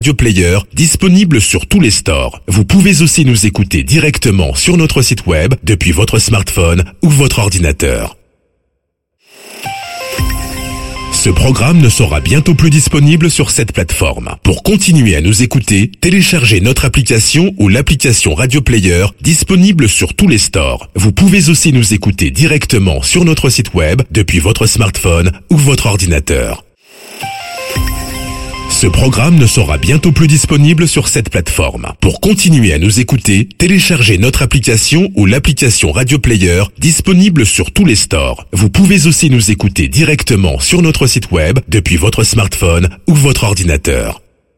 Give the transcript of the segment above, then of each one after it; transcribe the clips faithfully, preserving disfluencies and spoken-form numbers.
Radio Player, disponible sur tous les stores. Vous pouvez aussi nous écouter directement sur notre site web depuis votre smartphone ou votre ordinateur. Ce programme ne sera bientôt plus disponible sur cette plateforme. Pour continuer à nous écouter, téléchargez notre application ou l'application Radio Player, disponible sur tous les stores. Vous pouvez aussi nous écouter directement sur notre site web depuis votre smartphone ou votre ordinateur. Ce programme ne sera bientôt plus disponible sur cette plateforme. Pour continuer à nous écouter, téléchargez notre application ou l'application Radio Player, disponible sur tous les stores. Vous pouvez aussi nous écouter directement sur notre site web depuis votre smartphone ou votre ordinateur.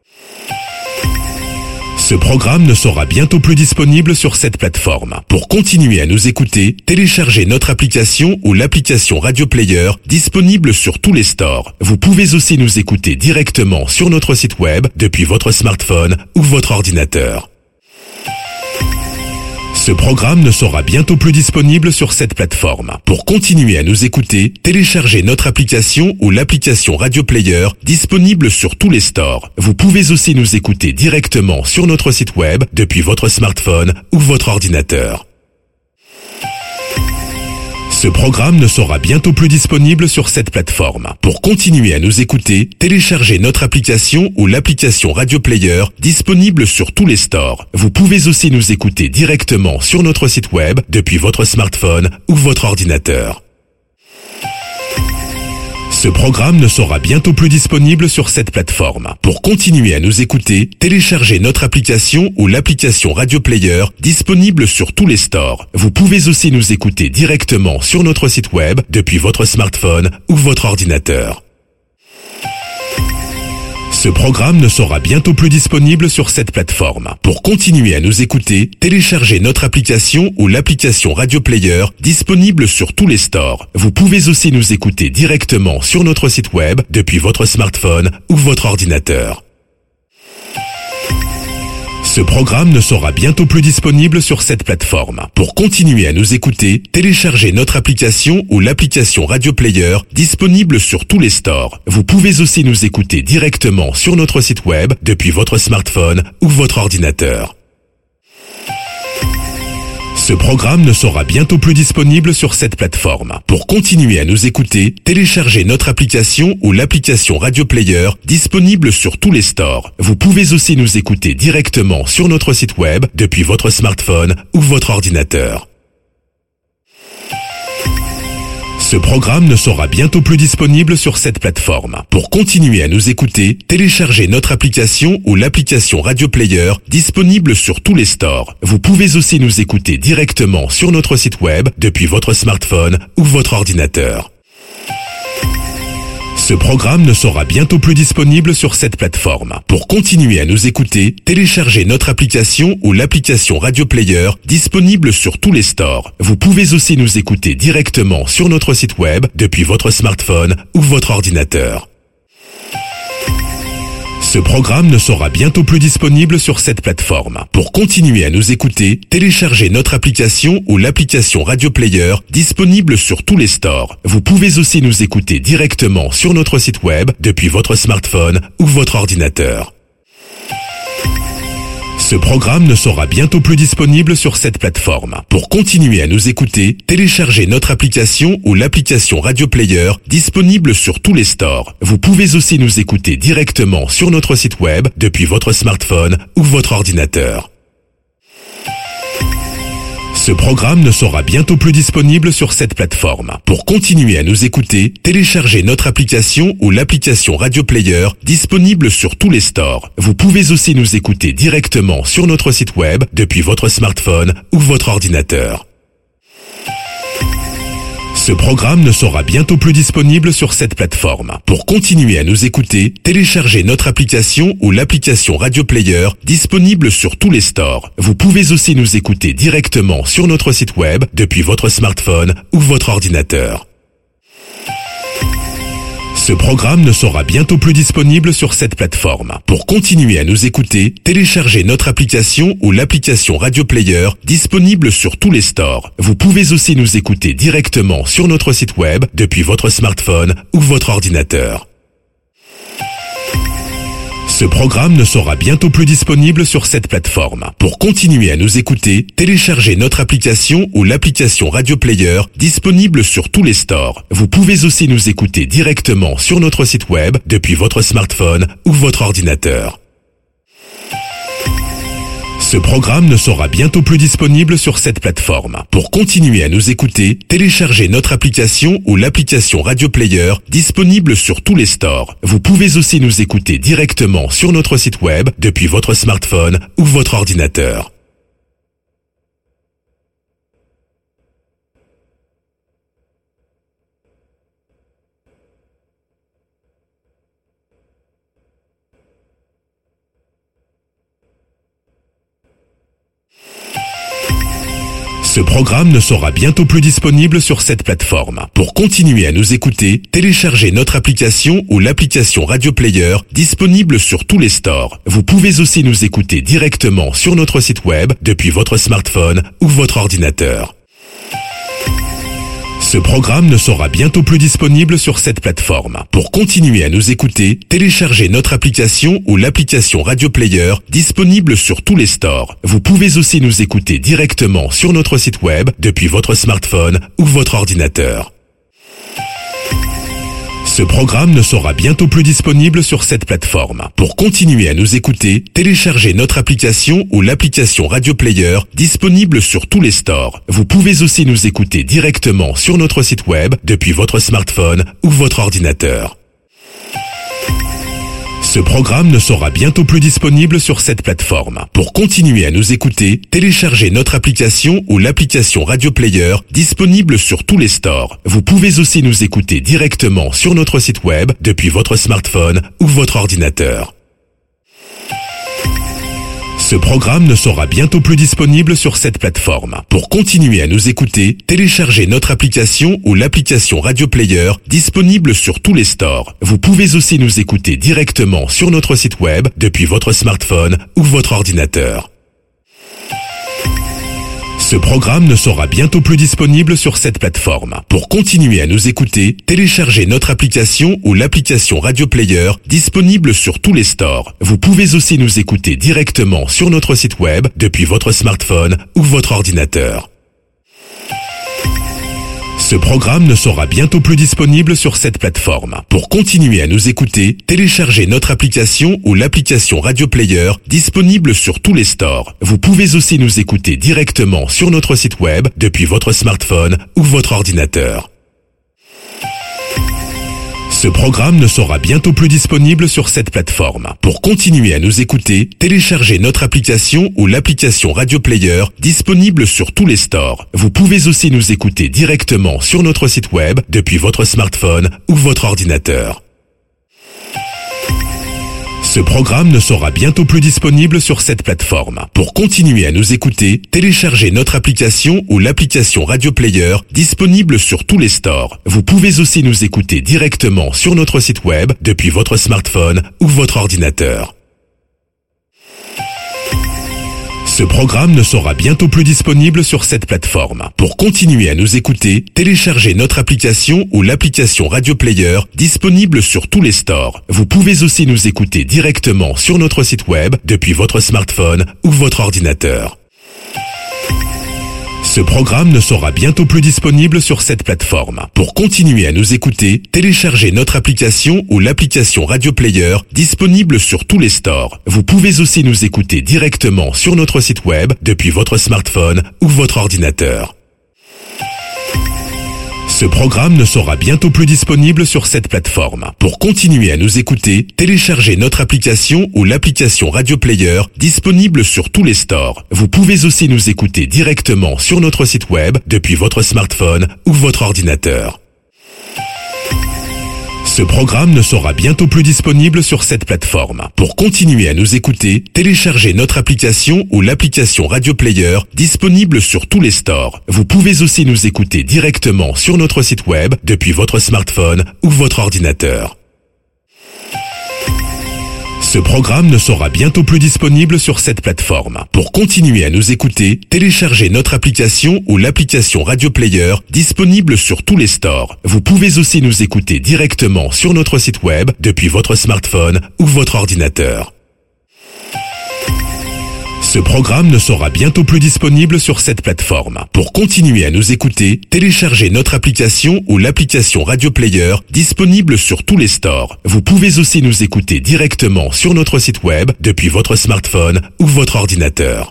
Ce programme ne sera bientôt plus disponible sur cette plateforme. Pour continuer à nous écouter, téléchargez notre application ou l'application Radio Player, disponible sur tous les stores. Vous pouvez aussi nous écouter directement sur notre site web depuis votre smartphone ou votre ordinateur. Ce programme ne sera bientôt plus disponible sur cette plateforme. Pour continuer à nous écouter, téléchargez notre application ou l'application Radio Player, disponible sur tous les stores. Vous pouvez aussi nous écouter directement sur notre site web depuis votre smartphone ou votre ordinateur. Ce programme ne sera bientôt plus disponible sur cette plateforme. Pour continuer à nous écouter, téléchargez notre application ou l'application Radio Player, disponible sur tous les stores. Vous pouvez aussi nous écouter directement sur notre site web depuis votre smartphone ou votre ordinateur. Ce programme ne sera bientôt plus disponible sur cette plateforme. Pour continuer à nous écouter, téléchargez notre application ou l'application Radio Player, disponible sur tous les stores. Vous pouvez aussi nous écouter directement sur notre site web depuis votre smartphone ou votre ordinateur. Ce programme ne sera bientôt plus disponible sur cette plateforme. Pour continuer à nous écouter, téléchargez notre application ou l'application Radio Player, disponible sur tous les stores. Vous pouvez aussi nous écouter directement sur notre site web depuis votre smartphone ou votre ordinateur. Ce programme ne sera bientôt plus disponible sur cette plateforme. Pour continuer à nous écouter, téléchargez notre application ou l'application Radio Player, disponible sur tous les stores. Vous pouvez aussi nous écouter directement sur notre site web depuis votre smartphone ou votre ordinateur. Ce programme ne sera bientôt plus disponible sur cette plateforme. Pour continuer à nous écouter, téléchargez notre application ou l'application Radio Player, disponible sur tous les stores. Vous pouvez aussi nous écouter directement sur notre site web depuis votre smartphone ou votre ordinateur. Ce programme ne sera bientôt plus disponible sur cette plateforme. Pour continuer à nous écouter, téléchargez notre application ou l'application Radio Player, disponible sur tous les stores. Vous pouvez aussi nous écouter directement sur notre site web depuis votre smartphone ou votre ordinateur. Ce programme ne sera bientôt plus disponible sur cette plateforme. Pour continuer à nous écouter, téléchargez notre application ou l'application Radio Player, disponible sur tous les stores. Vous pouvez aussi nous écouter directement sur notre site web depuis votre smartphone ou votre ordinateur. Ce programme ne sera bientôt plus disponible sur cette plateforme. Pour continuer à nous écouter, téléchargez notre application ou l'application Radio Player, disponible sur tous les stores. Vous pouvez aussi nous écouter directement sur notre site web depuis votre smartphone ou votre ordinateur. Ce programme ne sera bientôt plus disponible sur cette plateforme. Pour continuer à nous écouter, téléchargez notre application ou l'application Radio Player, disponible sur tous les stores. Vous pouvez aussi nous écouter directement sur notre site web depuis votre smartphone ou votre ordinateur. Ce programme ne sera bientôt plus disponible sur cette plateforme. Pour continuer à nous écouter, téléchargez notre application ou l'application Radio Player, disponible sur tous les stores. Vous pouvez aussi nous écouter directement sur notre site web depuis votre smartphone ou votre ordinateur. Ce programme ne sera bientôt plus disponible sur cette plateforme. Pour continuer à nous écouter, téléchargez notre application ou l'application Radio Player, disponible sur tous les stores. Vous pouvez aussi nous écouter directement sur notre site web depuis votre smartphone ou votre ordinateur. Ce programme ne sera bientôt plus disponible sur cette plateforme. Pour continuer à nous écouter, téléchargez notre application ou l'application Radio Player, disponible sur tous les stores. Vous pouvez aussi nous écouter directement sur notre site web depuis votre smartphone ou votre ordinateur. Ce programme ne sera bientôt plus disponible sur cette plateforme. Pour continuer à nous écouter, téléchargez notre application ou l'application Radio Player disponible sur tous les stores. Vous pouvez aussi nous écouter directement sur notre site web depuis votre smartphone ou votre ordinateur. Ce programme ne sera bientôt plus disponible sur cette plateforme. Pour continuer à nous écouter, téléchargez notre application ou l'application Radio Player disponible sur tous les stores. Vous pouvez aussi nous écouter directement sur notre site web depuis votre smartphone ou votre ordinateur. Ce programme ne sera bientôt plus disponible sur cette plateforme. Pour continuer à nous écouter, téléchargez notre application ou l'application Radio Player disponible sur tous les stores. Vous pouvez aussi nous écouter directement sur notre site web depuis votre smartphone ou votre ordinateur. Ce programme ne sera bientôt plus disponible sur cette plateforme. Pour continuer à nous écouter, téléchargez notre application ou l'application Radio Player disponible sur tous les stores. Vous pouvez aussi nous écouter directement sur notre site web depuis votre smartphone ou votre ordinateur. Ce programme ne sera bientôt plus disponible sur cette plateforme. Pour continuer à nous écouter, téléchargez notre application ou l'application Radio Player disponible sur tous les stores. Vous pouvez aussi nous écouter directement sur notre site web depuis votre smartphone ou votre ordinateur. Ce programme ne sera bientôt plus disponible sur cette plateforme. Pour continuer à nous écouter, téléchargez notre application ou l'application Radio Player disponible sur tous les stores. Vous pouvez aussi nous écouter directement sur notre site web depuis votre smartphone ou votre ordinateur. Ce programme ne sera bientôt plus disponible sur cette plateforme. Pour continuer à nous écouter, téléchargez notre application ou l'application Radio Player disponible sur tous les stores. Vous pouvez aussi nous écouter directement sur notre site web depuis votre smartphone ou votre ordinateur. Ce programme ne sera bientôt plus disponible sur cette plateforme. Pour continuer à nous écouter, téléchargez notre application ou l'application Radio Player disponible sur tous les stores. Vous pouvez aussi nous écouter directement sur notre site web depuis votre smartphone ou votre ordinateur. Ce programme ne sera bientôt plus disponible sur cette plateforme. Pour continuer à nous écouter, téléchargez notre application ou l'application Radio Player disponible sur tous les stores. Vous pouvez aussi nous écouter directement sur notre site web depuis votre smartphone ou votre ordinateur. Ce programme ne sera bientôt plus disponible sur cette plateforme. Pour continuer à nous écouter, téléchargez notre application ou l'application Radio Player disponible sur tous les stores. Vous pouvez aussi nous écouter directement sur notre site web depuis votre smartphone ou votre ordinateur. Ce programme ne sera bientôt plus disponible sur cette plateforme. Pour continuer à nous écouter, téléchargez notre application ou l'application Radio Player disponible sur tous les stores. Vous pouvez aussi nous écouter directement sur notre site web depuis votre smartphone ou votre ordinateur. Ce programme ne sera bientôt plus disponible sur cette plateforme. Pour continuer à nous écouter, téléchargez notre application ou l'application Radio Player disponible sur tous les stores. Vous pouvez aussi nous écouter directement sur notre site web depuis votre smartphone ou votre ordinateur. Ce programme ne sera bientôt plus disponible sur cette plateforme. Pour continuer à nous écouter, téléchargez notre application ou l'application Radio Player disponible sur tous les stores. Vous pouvez aussi nous écouter directement sur notre site web depuis votre smartphone ou votre ordinateur. Ce programme ne sera bientôt plus disponible sur cette plateforme. Pour continuer à nous écouter, téléchargez notre application ou l'application Radio Player disponible sur tous les stores. Vous pouvez aussi nous écouter directement sur notre site web depuis votre smartphone ou votre ordinateur. Ce programme ne sera bientôt plus disponible sur cette plateforme. Pour continuer à nous écouter, téléchargez notre application ou l'application Radio Player disponible sur tous les stores. Vous pouvez aussi nous écouter directement sur notre site web depuis votre smartphone ou votre ordinateur. Ce programme ne sera bientôt plus disponible sur cette plateforme. Pour continuer à nous écouter, téléchargez notre application ou l'application Radio Player disponible sur tous les stores. Vous pouvez aussi nous écouter directement sur notre site web depuis votre smartphone ou votre ordinateur. Ce programme ne sera bientôt plus disponible sur cette plateforme. Pour continuer à nous écouter, téléchargez notre application ou l'application Radio Player disponible sur tous les stores. Vous pouvez aussi nous écouter directement sur notre site web depuis votre smartphone ou votre ordinateur.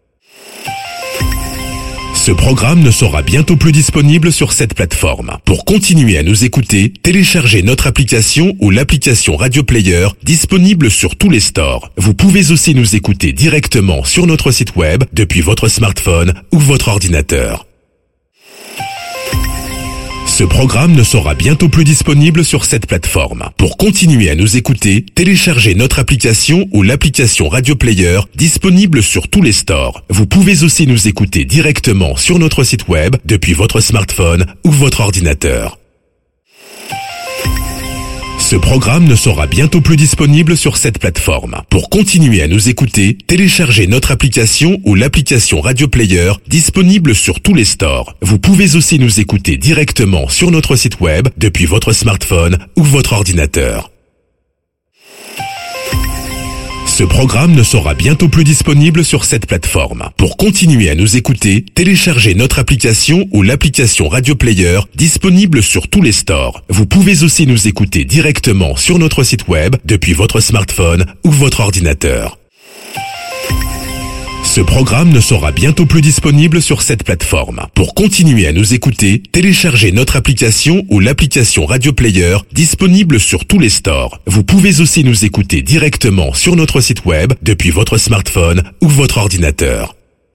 Ce programme ne sera bientôt plus disponible sur cette plateforme. Pour continuer à nous écouter, téléchargez notre application ou l'application Radio Player disponible sur tous les stores. Vous pouvez aussi nous écouter directement sur notre site web depuis votre smartphone ou votre ordinateur. Ce programme ne sera bientôt plus disponible sur cette plateforme. Pour continuer à nous écouter, téléchargez notre application ou l'application Radio Player disponible sur tous les stores. Vous pouvez aussi nous écouter directement sur notre site web depuis votre smartphone ou votre ordinateur. Ce programme ne sera bientôt plus disponible sur cette plateforme. Pour continuer à nous écouter, téléchargez notre application ou l'application Radio Player disponible sur tous les stores. Vous pouvez aussi nous écouter directement sur notre site web depuis votre smartphone ou votre ordinateur. Ce programme ne sera bientôt plus disponible sur cette plateforme. Pour continuer à nous écouter, téléchargez notre application ou l'application Radio Player disponible sur tous les stores. Vous pouvez aussi nous écouter directement sur notre site web depuis votre smartphone ou votre ordinateur. Ce programme ne sera bientôt plus disponible sur cette plateforme. Pour continuer à nous écouter, téléchargez notre application ou l'application Radio Player disponible sur tous les stores. Vous pouvez aussi nous écouter directement sur notre site web depuis votre smartphone ou votre ordinateur.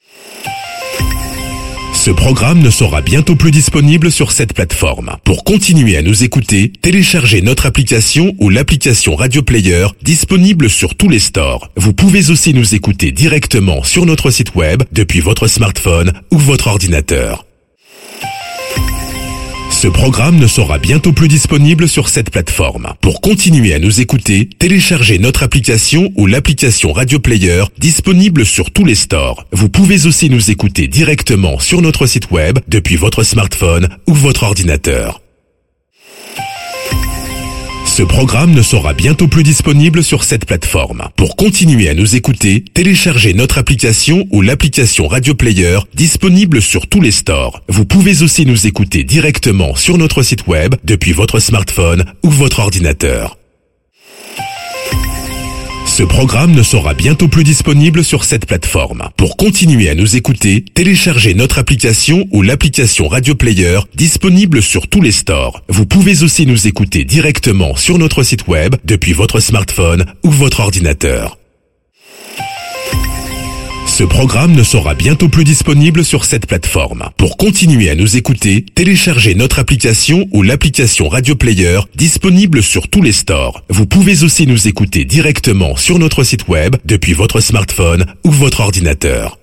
Ce programme ne sera bientôt plus disponible sur cette plateforme. Pour continuer à nous écouter, téléchargez notre application ou l'application Radio Player disponible sur tous les stores. Vous pouvez aussi nous écouter directement sur notre site web depuis votre smartphone ou votre ordinateur. Ce programme ne sera bientôt plus disponible sur cette plateforme. Pour continuer à nous écouter, téléchargez notre application ou l'application Radio Player disponible sur tous les stores. Vous pouvez aussi nous écouter directement sur notre site web depuis votre smartphone ou votre ordinateur. Ce programme ne sera bientôt plus disponible sur cette plateforme. Pour continuer à nous écouter, téléchargez notre application ou l'application Radio Player disponible sur tous les stores. Vous pouvez aussi nous écouter directement sur notre site web depuis votre smartphone ou votre ordinateur. Ce programme ne sera bientôt plus disponible sur cette plateforme. Pour continuer à nous écouter, téléchargez notre application ou l'application Radio Player disponible sur tous les stores. Vous pouvez aussi nous écouter directement sur notre site web depuis votre smartphone ou votre ordinateur. Ce programme ne sera bientôt plus disponible sur cette plateforme. Pour continuer à nous écouter, téléchargez notre application ou l'application Radio Player disponible sur tous les stores. Vous pouvez aussi nous écouter directement sur notre site web depuis votre smartphone ou votre ordinateur.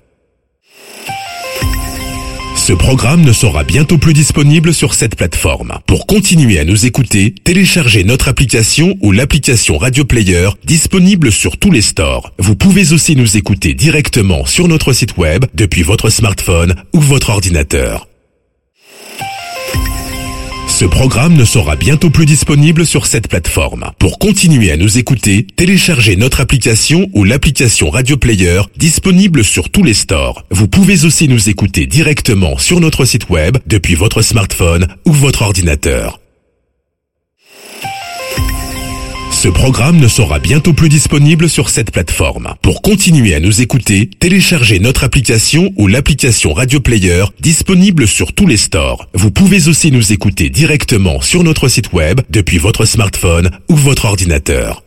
Ce programme ne sera bientôt plus disponible sur cette plateforme. Pour continuer à nous écouter, téléchargez notre application ou l'application Radio Player disponible sur tous les stores. Vous pouvez aussi nous écouter directement sur notre site web depuis votre smartphone ou votre ordinateur. Ce programme ne sera bientôt plus disponible sur cette plateforme. Pour continuer à nous écouter, téléchargez notre application ou l'application Radio Player disponible sur tous les stores. Vous pouvez aussi nous écouter directement sur notre site web depuis votre smartphone ou votre ordinateur. Ce programme ne sera bientôt plus disponible sur cette plateforme. Pour continuer à nous écouter, téléchargez notre application ou l'application Radio Player disponible sur tous les stores. Vous pouvez aussi nous écouter directement sur notre site web depuis votre smartphone ou votre ordinateur.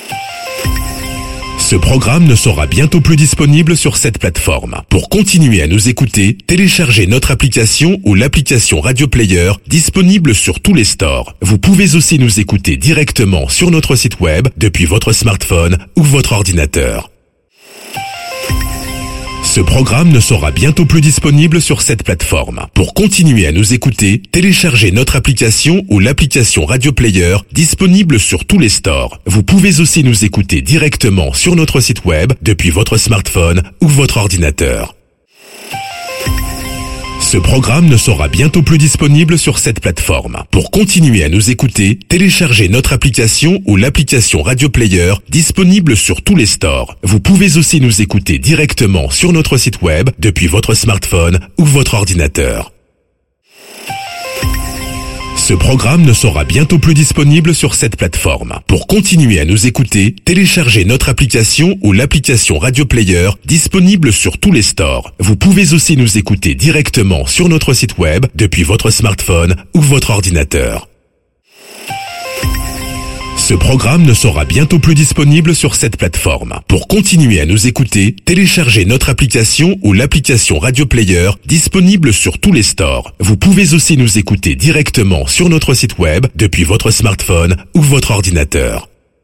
Ce programme ne sera bientôt plus disponible sur cette plateforme. Pour continuer à nous écouter, téléchargez notre application ou l'application Radio Player disponible sur tous les stores. Vous pouvez aussi nous écouter directement sur notre site web depuis votre smartphone ou votre ordinateur. Ce programme ne sera bientôt plus disponible sur cette plateforme. Pour continuer à nous écouter, téléchargez notre application ou l'application Radio Player disponible sur tous les stores. Vous pouvez aussi nous écouter directement sur notre site web depuis votre smartphone ou votre ordinateur. Ce programme ne sera bientôt plus disponible sur cette plateforme. Pour continuer à nous écouter, téléchargez notre application ou l'application Radio Player disponible sur tous les stores. Vous pouvez aussi nous écouter directement sur notre site web depuis votre smartphone ou votre ordinateur. Ce programme ne sera bientôt plus disponible sur cette plateforme. Pour continuer à nous écouter, téléchargez notre application ou l'application Radio Player disponible sur tous les stores. Vous pouvez aussi nous écouter directement sur notre site web depuis votre smartphone ou votre ordinateur. Ce programme ne sera bientôt plus disponible sur cette plateforme. Pour continuer à nous écouter, téléchargez notre application ou l'application Radio Player disponible sur tous les stores. Vous pouvez aussi nous écouter directement sur notre site web depuis votre smartphone ou votre ordinateur.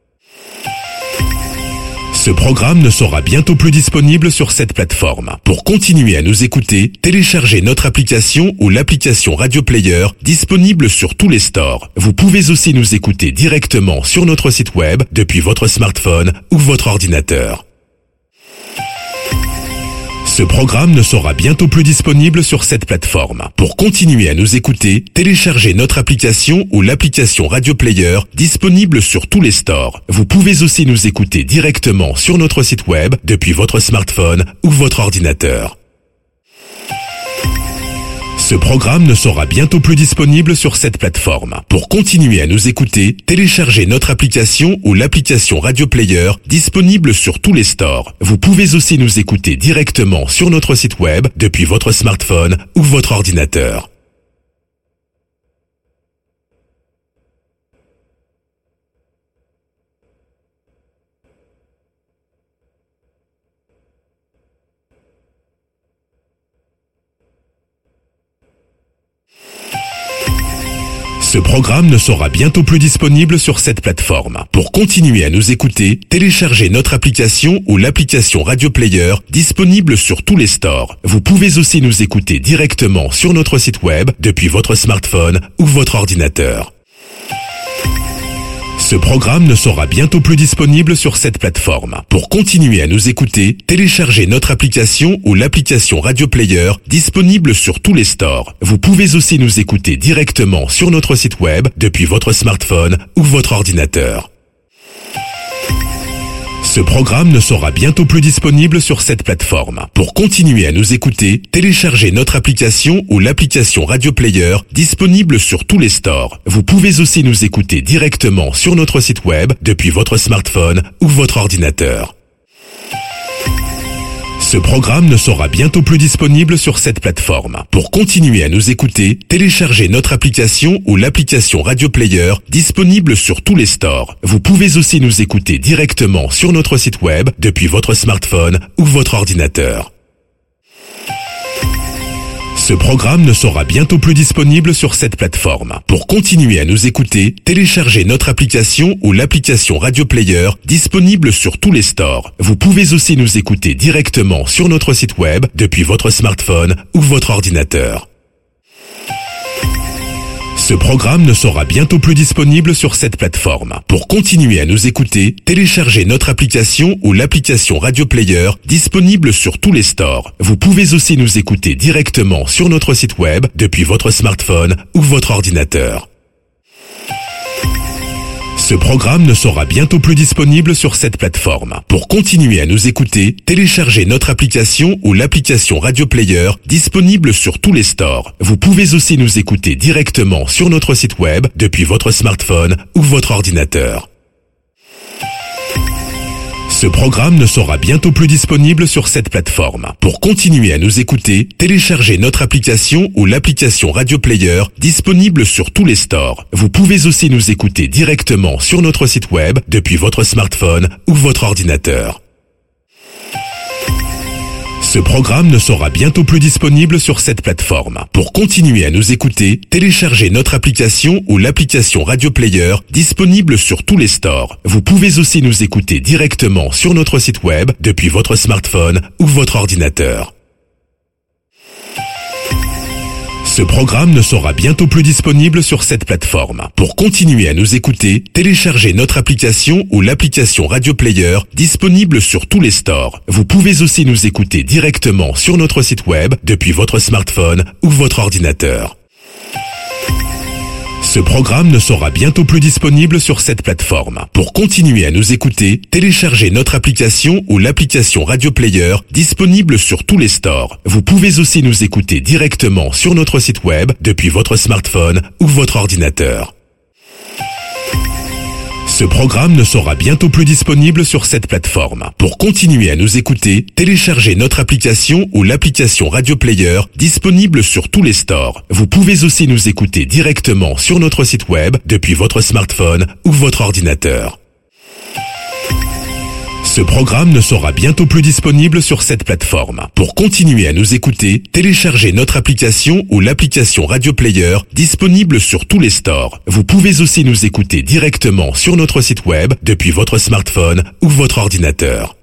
Ce programme ne sera bientôt plus disponible sur cette plateforme. Pour continuer à nous écouter, téléchargez notre application ou l'application Radio Player disponible sur tous les stores. Vous pouvez aussi nous écouter directement sur notre site web depuis votre smartphone ou votre ordinateur. Ce programme ne sera bientôt plus disponible sur cette plateforme. Pour continuer à nous écouter, téléchargez notre application ou l'application Radio Player disponible sur tous les stores. Vous pouvez aussi nous écouter directement sur notre site web depuis votre smartphone ou votre ordinateur. Ce programme ne sera bientôt plus disponible sur cette plateforme. Pour continuer à nous écouter, téléchargez notre application ou l'application Radio Player disponible sur tous les stores. Vous pouvez aussi nous écouter directement sur notre site web depuis votre smartphone ou votre ordinateur. Ce programme ne sera bientôt plus disponible sur cette plateforme. Pour continuer à nous écouter, téléchargez notre application ou l'application Radio Player disponible sur tous les stores. Vous pouvez aussi nous écouter directement sur notre site web depuis votre smartphone ou votre ordinateur. Ce programme ne sera bientôt plus disponible sur cette plateforme. Pour continuer à nous écouter, téléchargez notre application ou l'application Radio Player disponible sur tous les stores. Vous pouvez aussi nous écouter directement sur notre site web depuis votre smartphone ou votre ordinateur. Ce programme ne sera bientôt plus disponible sur cette plateforme. Pour continuer à nous écouter, téléchargez notre application ou l'application Radio Player disponible sur tous les stores. Vous pouvez aussi nous écouter directement sur notre site web depuis votre smartphone ou votre ordinateur. Ce programme ne sera bientôt plus disponible sur cette plateforme. Pour continuer à nous écouter, téléchargez notre application ou l'application Radio Player disponible sur tous les stores. Vous pouvez aussi nous écouter directement sur notre site web depuis votre smartphone ou votre ordinateur. Ce programme ne sera bientôt plus disponible sur cette plateforme. Pour continuer à nous écouter, téléchargez notre application ou l'application Radio Player disponible sur tous les stores. Vous pouvez aussi nous écouter directement sur notre site web depuis votre smartphone ou votre ordinateur. Ce programme ne sera bientôt plus disponible sur cette plateforme. Pour continuer à nous écouter, téléchargez notre application ou l'application Radio Player disponible sur tous les stores. Vous pouvez aussi nous écouter directement sur notre site web depuis votre smartphone ou votre ordinateur. Ce programme ne sera bientôt plus disponible sur cette plateforme. Pour continuer à nous écouter, téléchargez notre application ou l'application Radio Player disponible sur tous les stores. Vous pouvez aussi nous écouter directement sur notre site web depuis votre smartphone ou votre ordinateur. Ce programme ne sera bientôt plus disponible sur cette plateforme. Pour continuer à nous écouter, téléchargez notre application ou l'application Radio Player disponible sur tous les stores. Vous pouvez aussi nous écouter directement sur notre site web depuis votre smartphone ou votre ordinateur. Ce programme ne sera bientôt plus disponible sur cette plateforme. Pour continuer à nous écouter, téléchargez notre application ou l'application Radio Player disponible sur tous les stores. Vous pouvez aussi nous écouter directement sur notre site web depuis votre smartphone ou votre ordinateur. Ce programme ne sera bientôt plus disponible sur cette plateforme. Pour continuer à nous écouter, téléchargez notre application ou l'application Radio Player disponible sur tous les stores. Vous pouvez aussi nous écouter directement sur notre site web depuis votre smartphone ou votre ordinateur. Ce programme ne sera bientôt plus disponible sur cette plateforme. Pour continuer à nous écouter, téléchargez notre application ou l'application Radio Player disponible sur tous les stores. Vous pouvez aussi nous écouter directement sur notre site web depuis votre smartphone ou votre ordinateur. Ce programme ne sera bientôt plus disponible sur cette plateforme. Pour continuer à nous écouter, téléchargez notre application ou l'application Radio Player disponible sur tous les stores. Vous pouvez aussi nous écouter directement sur notre site web depuis votre smartphone ou votre ordinateur. Ce programme ne sera bientôt plus disponible sur cette plateforme. Pour continuer à nous écouter, téléchargez notre application ou l'application Radio Player disponible sur tous les stores. Vous pouvez aussi nous écouter directement sur notre site web depuis votre smartphone ou votre ordinateur.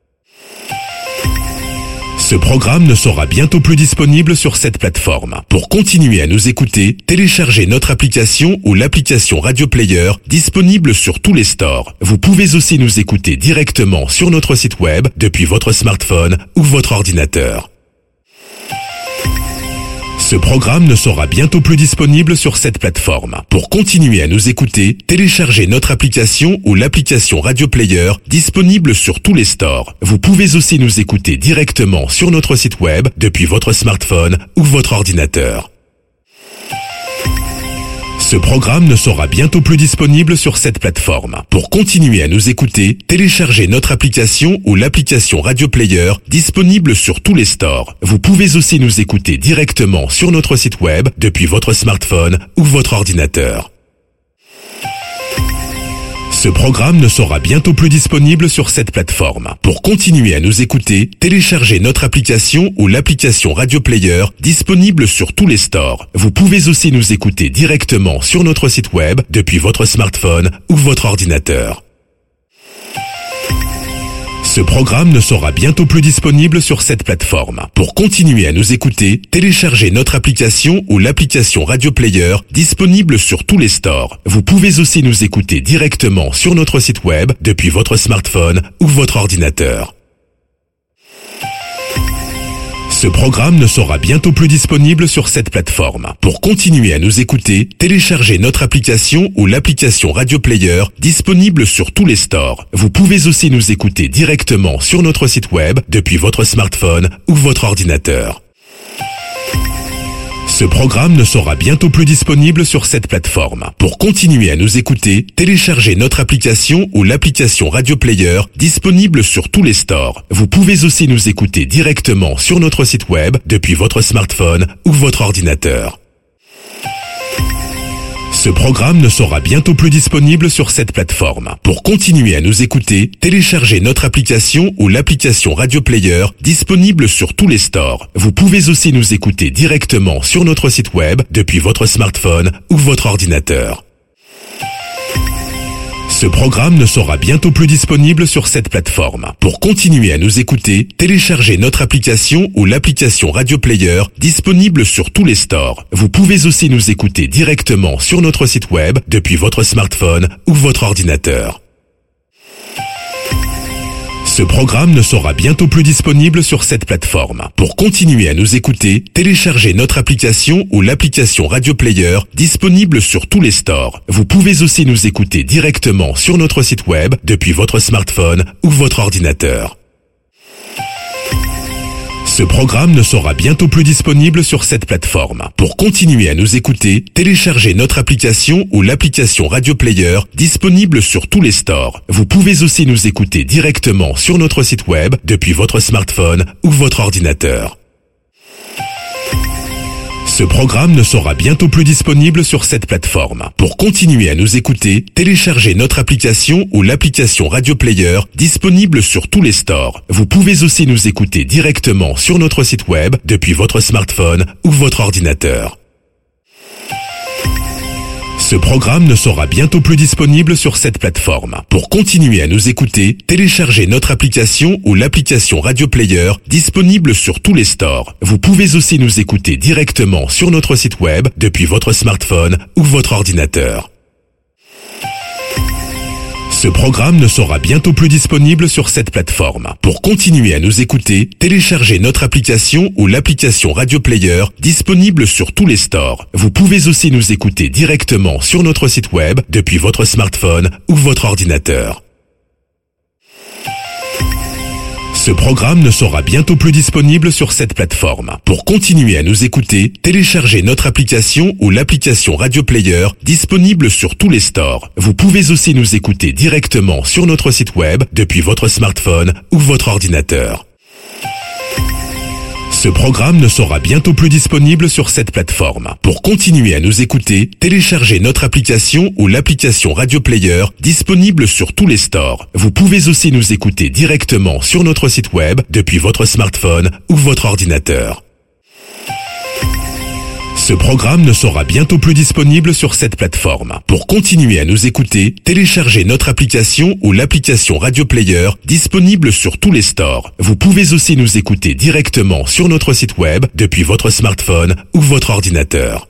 Ce programme ne sera bientôt plus disponible sur cette plateforme. Pour continuer à nous écouter, téléchargez notre application ou l'application Radio Player disponible sur tous les stores. Vous pouvez aussi nous écouter directement sur notre site web depuis votre smartphone ou votre ordinateur. Ce programme ne sera bientôt plus disponible sur cette plateforme. Pour continuer à nous écouter, téléchargez notre application ou l'application Radio Player disponible sur tous les stores. Vous pouvez aussi nous écouter directement sur notre site web depuis votre smartphone ou votre ordinateur. Ce programme ne sera bientôt plus disponible sur cette plateforme. Pour continuer à nous écouter, téléchargez notre application ou l'application Radio Player disponible sur tous les stores. Vous pouvez aussi nous écouter directement sur notre site web depuis votre smartphone ou votre ordinateur. Ce programme ne sera bientôt plus disponible sur cette plateforme. Pour continuer à nous écouter, téléchargez notre application ou l'application Radio Player disponible sur tous les stores. Vous pouvez aussi nous écouter directement sur notre site web depuis votre smartphone ou votre ordinateur. Ce programme ne sera bientôt plus disponible sur cette plateforme. Pour continuer à nous écouter, téléchargez notre application ou l'application Radio Player disponible sur tous les stores. Vous pouvez aussi nous écouter directement sur notre site web depuis votre smartphone ou votre ordinateur. Ce programme ne sera bientôt plus disponible sur cette plateforme. Pour continuer à nous écouter, téléchargez notre application ou l'application Radio Player disponible sur tous les stores. Vous pouvez aussi nous écouter directement sur notre site web depuis votre smartphone ou votre ordinateur. Ce programme ne sera bientôt plus disponible sur cette plateforme. Pour continuer à nous écouter, téléchargez notre application ou l'application Radio Player disponible sur tous les stores. Vous pouvez aussi nous écouter directement sur notre site web depuis votre smartphone ou votre ordinateur. Ce programme ne sera bientôt plus disponible sur cette plateforme. Pour continuer à nous écouter, téléchargez notre application ou l'application Radio Player disponible sur tous les stores. Vous pouvez aussi nous écouter directement sur notre site web depuis votre smartphone ou votre ordinateur. Ce programme ne sera bientôt plus disponible sur cette plateforme. Pour continuer à nous écouter, téléchargez notre application ou l'application Radio Player disponible sur tous les stores. Vous pouvez aussi nous écouter directement sur notre site web depuis votre smartphone ou votre ordinateur. Ce programme ne sera bientôt plus disponible sur cette plateforme. Pour continuer à nous écouter, téléchargez notre application ou l'application Radio Player disponible sur tous les stores. Vous pouvez aussi nous écouter directement sur notre site web depuis votre smartphone ou votre ordinateur. Ce programme ne sera bientôt plus disponible sur cette plateforme. Pour continuer à nous écouter, téléchargez notre application ou l'application Radio Player disponible sur tous les stores. Vous pouvez aussi nous écouter directement sur notre site web depuis votre smartphone ou votre ordinateur. Ce programme ne sera bientôt plus disponible sur cette plateforme. Pour continuer à nous écouter, téléchargez notre application ou l'application Radio Player disponible sur tous les stores. Vous pouvez aussi nous écouter directement sur notre site web depuis votre smartphone ou votre ordinateur. Ce programme ne sera bientôt plus disponible sur cette plateforme. Pour continuer à nous écouter, téléchargez notre application ou l'application Radio Player disponible sur tous les stores. Vous pouvez aussi nous écouter directement sur notre site web depuis votre smartphone ou votre ordinateur. Ce programme ne sera bientôt plus disponible sur cette plateforme. Pour continuer à nous écouter, téléchargez notre application ou l'application Radio Player disponible sur tous les stores. Vous pouvez aussi nous écouter directement sur notre site web depuis votre smartphone ou votre ordinateur. Ce programme ne sera bientôt plus disponible sur cette plateforme. Pour continuer à nous écouter, téléchargez notre application ou l'application Radio Player disponible sur tous les stores. Vous pouvez aussi nous écouter directement sur notre site web depuis votre smartphone ou votre ordinateur. Ce programme ne sera bientôt plus disponible sur cette plateforme. Pour continuer à nous écouter, téléchargez notre application ou l'application Radio Player disponible sur tous les stores. Vous pouvez aussi nous écouter directement sur notre site web depuis votre smartphone ou votre ordinateur. Ce programme ne sera bientôt plus disponible sur cette plateforme. Pour continuer à nous écouter, téléchargez notre application ou l'application Radio Player disponible sur tous les stores. Vous pouvez aussi nous écouter directement sur notre site web depuis votre smartphone ou votre ordinateur.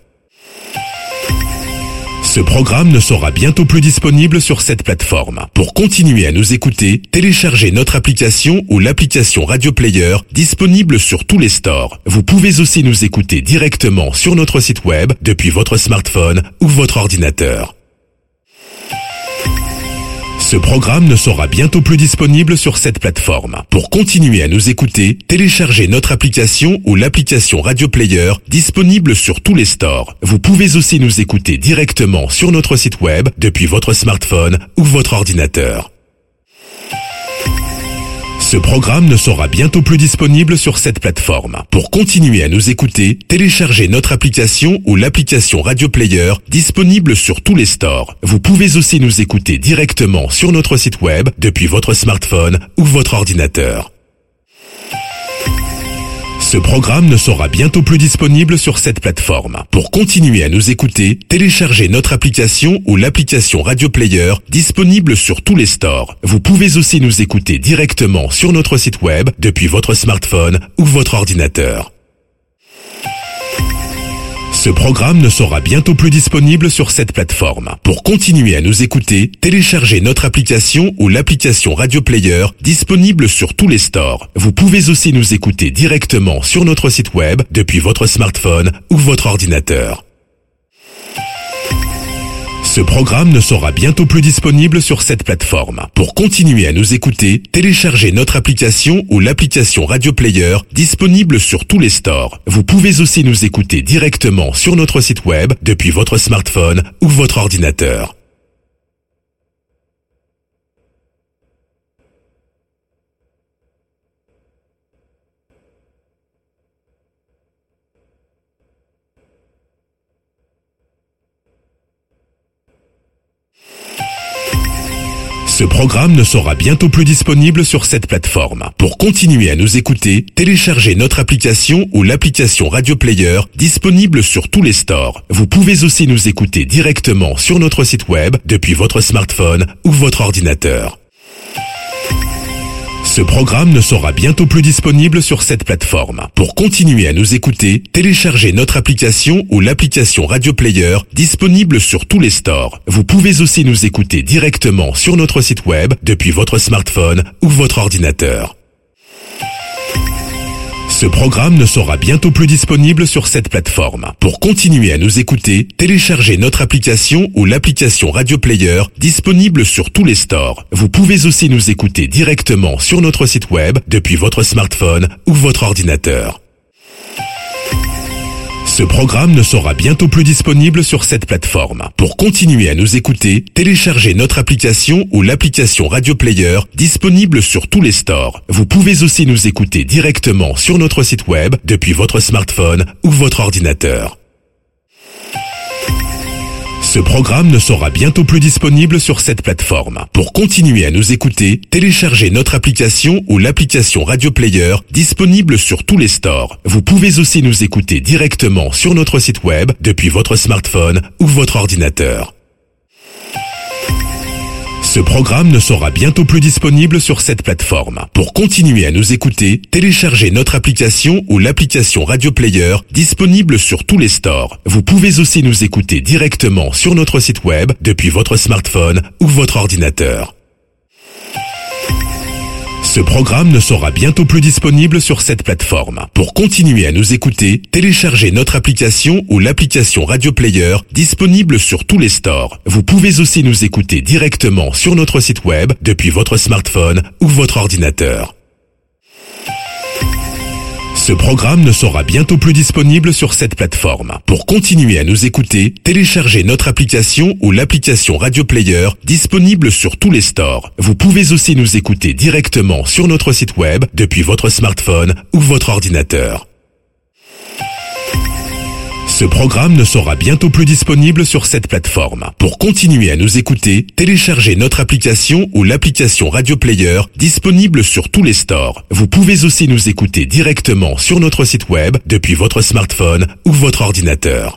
Ce programme ne sera bientôt plus disponible sur cette plateforme. Pour continuer à nous écouter, téléchargez notre application ou l'application Radio Player disponible sur tous les stores. Vous pouvez aussi nous écouter directement sur notre site web depuis votre smartphone ou votre ordinateur. Ce programme ne sera bientôt plus disponible sur cette plateforme. Pour continuer à nous écouter, téléchargez notre application ou l'application Radio Player disponible sur tous les stores. Vous pouvez aussi nous écouter directement sur notre site web depuis votre smartphone ou votre ordinateur. Ce programme ne sera bientôt plus disponible sur cette plateforme. Pour continuer à nous écouter, téléchargez notre application ou l'application Radio Player disponible sur tous les stores. Vous pouvez aussi nous écouter directement sur notre site web depuis votre smartphone ou votre ordinateur. Ce programme ne sera bientôt plus disponible sur cette plateforme. Pour continuer à nous écouter, téléchargez notre application ou l'application Radio Player disponible sur tous les stores. Vous pouvez aussi nous écouter directement sur notre site web depuis votre smartphone ou votre ordinateur. Ce programme ne sera bientôt plus disponible sur cette plateforme. Pour continuer à nous écouter, téléchargez notre application ou l'application Radio Player disponible sur tous les stores. Vous pouvez aussi nous écouter directement sur notre site web depuis votre smartphone ou votre ordinateur. Ce programme ne sera bientôt plus disponible sur cette plateforme. Pour continuer à nous écouter, téléchargez notre application ou l'application Radio Player disponible sur tous les stores. Vous pouvez aussi nous écouter directement sur notre site web depuis votre smartphone ou votre ordinateur. Ce programme ne sera bientôt plus disponible sur cette plateforme. Pour continuer à nous écouter, téléchargez notre application ou l'application Radio Player disponible sur tous les stores. Vous pouvez aussi nous écouter directement sur notre site web depuis votre smartphone ou votre ordinateur. Ce programme ne sera bientôt plus disponible sur cette plateforme. Pour continuer à nous écouter, téléchargez notre application ou l'application Radio Player disponible sur tous les stores. Vous pouvez aussi nous écouter directement sur notre site web depuis votre smartphone ou votre ordinateur. Ce programme ne sera bientôt plus disponible sur cette plateforme. Pour continuer à nous écouter, téléchargez notre application ou l'application Radio Player disponible sur tous les stores. Vous pouvez aussi nous écouter directement sur notre site web depuis votre smartphone ou votre ordinateur. Ce programme ne sera bientôt plus disponible sur cette plateforme. Pour continuer à nous écouter, téléchargez notre application ou l'application Radio Player disponible sur tous les stores. Vous pouvez aussi nous écouter directement sur notre site web depuis votre smartphone ou votre ordinateur. Ce programme ne sera bientôt plus disponible sur cette plateforme. Pour continuer à nous écouter, téléchargez notre application ou l'application Radio Player disponible sur tous les stores. Vous pouvez aussi nous écouter directement sur notre site web depuis votre smartphone ou votre ordinateur. Ce programme ne sera bientôt plus disponible sur cette plateforme. Pour continuer à nous écouter, téléchargez notre application ou l'application Radio Player disponible sur tous les stores. Vous pouvez aussi nous écouter directement sur notre site web depuis votre smartphone ou votre ordinateur. Ce programme ne sera bientôt plus disponible sur cette plateforme. Pour continuer à nous écouter, téléchargez notre application ou l'application Radio Player disponible sur tous les stores. Vous pouvez aussi nous écouter directement sur notre site web depuis votre smartphone ou votre ordinateur. Ce programme ne sera bientôt plus disponible sur cette plateforme. Pour continuer à nous écouter, téléchargez notre application ou l'application Radio Player disponible sur tous les stores. Vous pouvez aussi nous écouter directement sur notre site web depuis votre smartphone ou votre ordinateur. Ce programme ne sera bientôt plus disponible sur cette plateforme. Pour continuer à nous écouter, téléchargez notre application ou l'application Radio Player disponible sur tous les stores. Vous pouvez aussi nous écouter directement sur notre site web depuis votre smartphone ou votre ordinateur.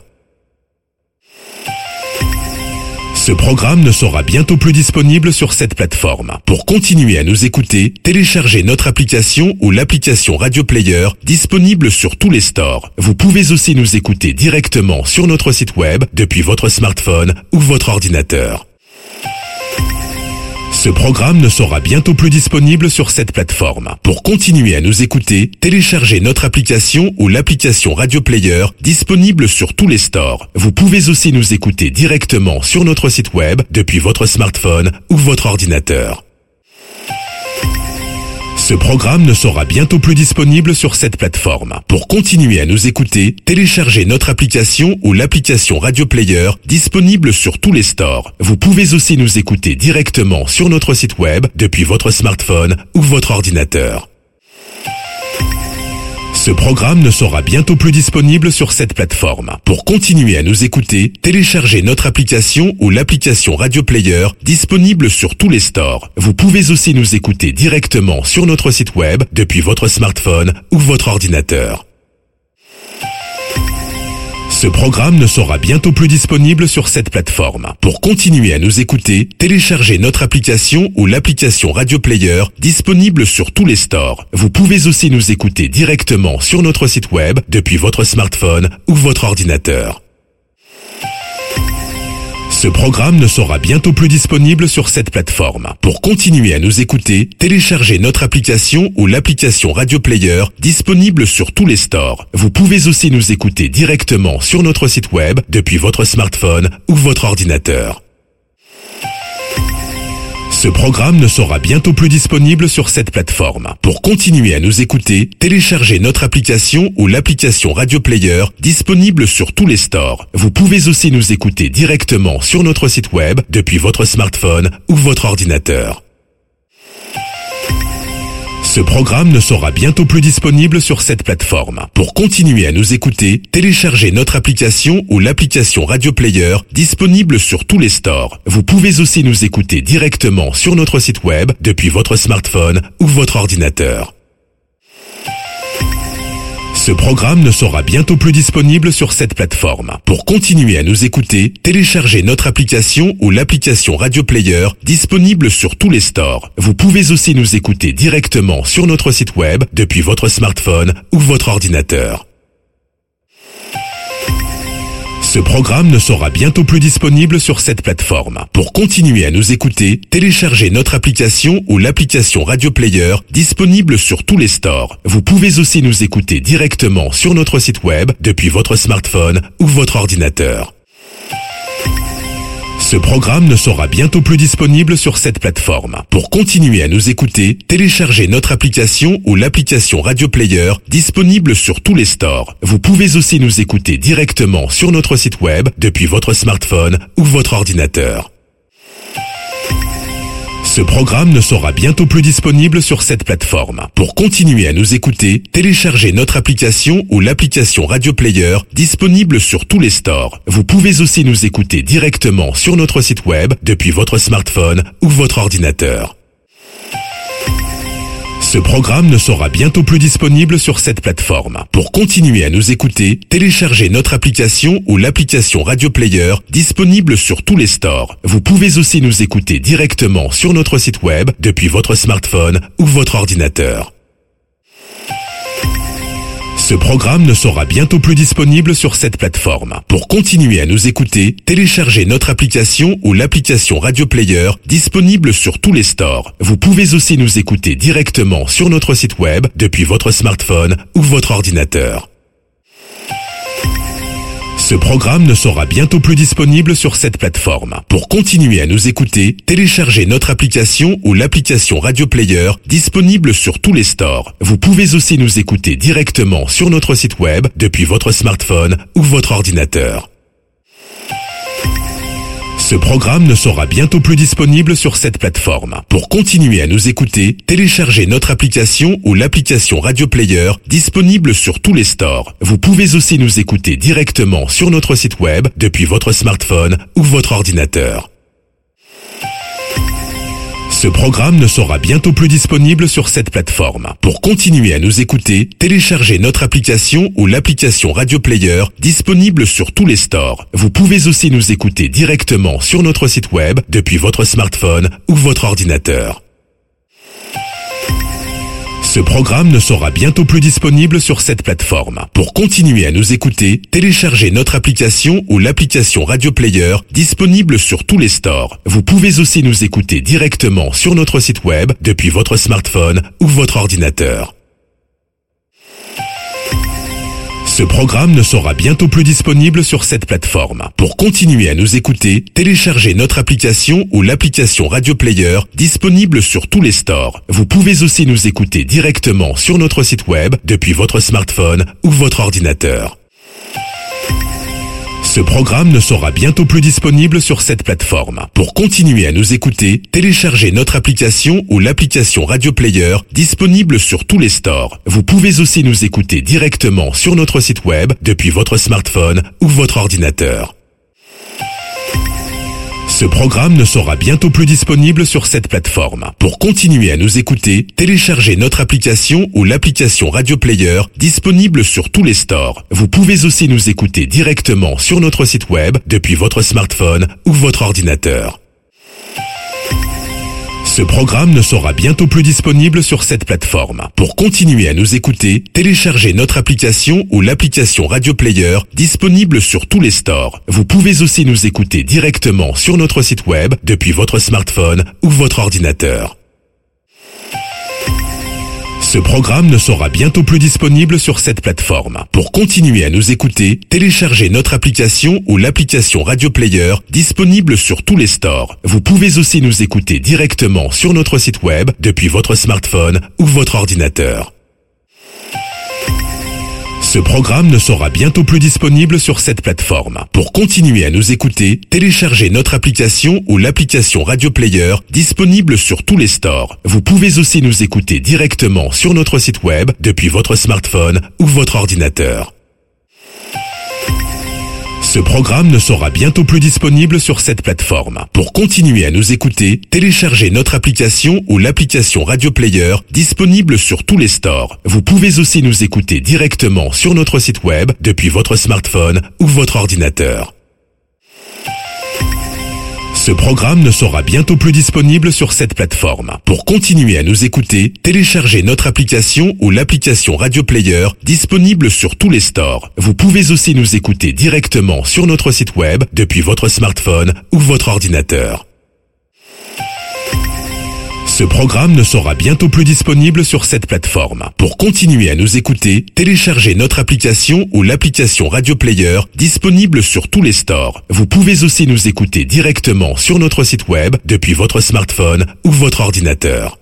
Ce programme ne sera bientôt plus disponible sur cette plateforme. Pour continuer à nous écouter, téléchargez notre application ou l'application Radio Player disponible sur tous les stores. Vous pouvez aussi nous écouter directement sur notre site web depuis votre smartphone ou votre ordinateur. Ce programme ne sera bientôt plus disponible sur cette plateforme. Pour continuer à nous écouter, téléchargez notre application ou l'application Radio Player disponible sur tous les stores. Vous pouvez aussi nous écouter directement sur notre site web depuis votre smartphone ou votre ordinateur. Ce programme ne sera bientôt plus disponible sur cette plateforme. Pour continuer à nous écouter, téléchargez notre application ou l'application Radio Player disponible sur tous les stores. Vous pouvez aussi nous écouter directement sur notre site web depuis votre smartphone ou votre ordinateur. Ce programme ne sera bientôt plus disponible sur cette plateforme. Pour continuer à nous écouter, téléchargez notre application ou l'application Radio Player disponible sur tous les stores. Vous pouvez aussi nous écouter directement sur notre site web depuis votre smartphone ou votre ordinateur. Ce programme ne sera bientôt plus disponible sur cette plateforme. Pour continuer à nous écouter, téléchargez notre application ou l'application Radio Player disponible sur tous les stores. Vous pouvez aussi nous écouter directement sur notre site web depuis votre smartphone ou votre ordinateur. Ce programme ne sera bientôt plus disponible sur cette plateforme. Pour continuer à nous écouter, téléchargez notre application ou l'application Radio Player disponible sur tous les stores. Vous pouvez aussi nous écouter directement sur notre site web depuis votre smartphone ou votre ordinateur. Ce programme ne sera bientôt plus disponible sur cette plateforme. Pour continuer à nous écouter, téléchargez notre application ou l'application Radio Player disponible sur tous les stores. Vous pouvez aussi nous écouter directement sur notre site web depuis votre smartphone ou votre ordinateur. Ce programme ne sera bientôt plus disponible sur cette plateforme. Pour continuer à nous écouter, téléchargez notre application ou l'application Radio Player disponible sur tous les stores. Vous pouvez aussi nous écouter directement sur notre site web depuis votre smartphone ou votre ordinateur. Ce programme ne sera bientôt plus disponible sur cette plateforme. Pour continuer à nous écouter, téléchargez notre application ou l'application Radio Player disponible sur tous les stores. Vous pouvez aussi nous écouter directement sur notre site web depuis votre smartphone ou votre ordinateur. Ce programme ne sera bientôt plus disponible sur cette plateforme. Pour continuer à nous écouter, téléchargez notre application ou l'application Radio Player disponible sur tous les stores. Vous pouvez aussi nous écouter directement sur notre site web depuis votre smartphone ou votre ordinateur. Ce programme ne sera bientôt plus disponible sur cette plateforme. Pour continuer à nous écouter, téléchargez notre application ou l'application Radio Player disponible sur tous les stores. Vous pouvez aussi nous écouter directement sur notre site web depuis votre smartphone ou votre ordinateur. Ce programme ne sera bientôt plus disponible sur cette plateforme. Pour continuer à nous écouter, téléchargez notre application ou l'application Radio Player disponible sur tous les stores. Vous pouvez aussi nous écouter directement sur notre site web depuis votre smartphone ou votre ordinateur. Ce programme ne sera bientôt plus disponible sur cette plateforme. Pour continuer à nous écouter, téléchargez notre application ou l'application Radio Player disponible sur tous les stores. Vous pouvez aussi nous écouter directement sur notre site web depuis votre smartphone ou votre ordinateur. Ce programme ne sera bientôt plus disponible sur cette plateforme. Pour continuer à nous écouter, téléchargez notre application ou l'application Radio Player disponible sur tous les stores. Vous pouvez aussi nous écouter directement sur notre site web depuis votre smartphone ou votre ordinateur. Ce programme ne sera bientôt plus disponible sur cette plateforme. Pour continuer à nous écouter, téléchargez notre application ou l'application Radio Player disponible sur tous les stores. Vous pouvez aussi nous écouter directement sur notre site web depuis votre smartphone ou votre ordinateur. Ce programme ne sera bientôt plus disponible sur cette plateforme. Pour continuer à nous écouter, téléchargez notre application ou l'application Radio Player disponible sur tous les stores. Vous pouvez aussi nous écouter directement sur notre site web depuis votre smartphone ou votre ordinateur. Ce programme ne sera bientôt plus disponible sur cette plateforme. Pour continuer à nous écouter, téléchargez notre application ou l'application Radio Player disponible sur tous les stores. Vous pouvez aussi nous écouter directement sur notre site web depuis votre smartphone ou votre ordinateur. Ce programme ne sera bientôt plus disponible sur cette plateforme. Pour continuer à nous écouter, téléchargez notre application ou l'application Radio Player disponible sur tous les stores. Vous pouvez aussi nous écouter directement sur notre site web depuis votre smartphone ou votre ordinateur. Ce programme ne sera bientôt plus disponible sur cette plateforme. Pour continuer à nous écouter, téléchargez notre application ou l'application Radio Player disponible sur tous les stores. Vous pouvez aussi nous écouter directement sur notre site web depuis votre smartphone ou votre ordinateur. Ce programme ne sera bientôt plus disponible sur cette plateforme. Pour continuer à nous écouter, téléchargez notre application ou l'application Radio Player disponible sur tous les stores. Vous pouvez aussi nous écouter directement sur notre site web depuis votre smartphone ou votre ordinateur. Ce programme ne sera bientôt plus disponible sur cette plateforme. Pour continuer à nous écouter, téléchargez notre application ou l'application Radio Player disponible sur tous les stores. Vous pouvez aussi nous écouter directement sur notre site web depuis votre smartphone ou votre ordinateur. Ce programme ne sera bientôt plus disponible sur cette plateforme. Pour continuer à nous écouter, téléchargez notre application ou l'application Radio Player disponible sur tous les stores. Vous pouvez aussi nous écouter directement sur notre site web depuis votre smartphone ou votre ordinateur. Ce programme ne sera bientôt plus disponible sur cette plateforme. Pour continuer à nous écouter, téléchargez notre application ou l'application Radio Player disponible sur tous les stores. Vous pouvez aussi nous écouter directement sur notre site web depuis votre smartphone ou votre ordinateur. Ce programme ne sera bientôt plus disponible sur cette plateforme. Pour continuer à nous écouter, téléchargez notre application ou l'application Radio Player disponible sur tous les stores. Vous pouvez aussi nous écouter directement sur notre site web depuis votre smartphone ou votre ordinateur. Ce programme ne sera bientôt plus disponible sur cette plateforme. Pour continuer à nous écouter, téléchargez notre application ou l'application Radio Player disponible sur tous les stores. Vous pouvez aussi nous écouter directement sur notre site web depuis votre smartphone ou votre ordinateur. Ce programme ne sera bientôt plus disponible sur cette plateforme. Pour continuer à nous écouter, téléchargez notre application ou l'application Radio Player disponible sur tous les stores. Vous pouvez aussi nous écouter directement sur notre site web depuis votre smartphone ou votre ordinateur. Ce programme ne sera bientôt plus disponible sur cette plateforme. Pour continuer à nous écouter, téléchargez notre application ou l'application Radio Player disponible sur tous les stores. Vous pouvez aussi nous écouter directement sur notre site web depuis votre smartphone ou votre ordinateur.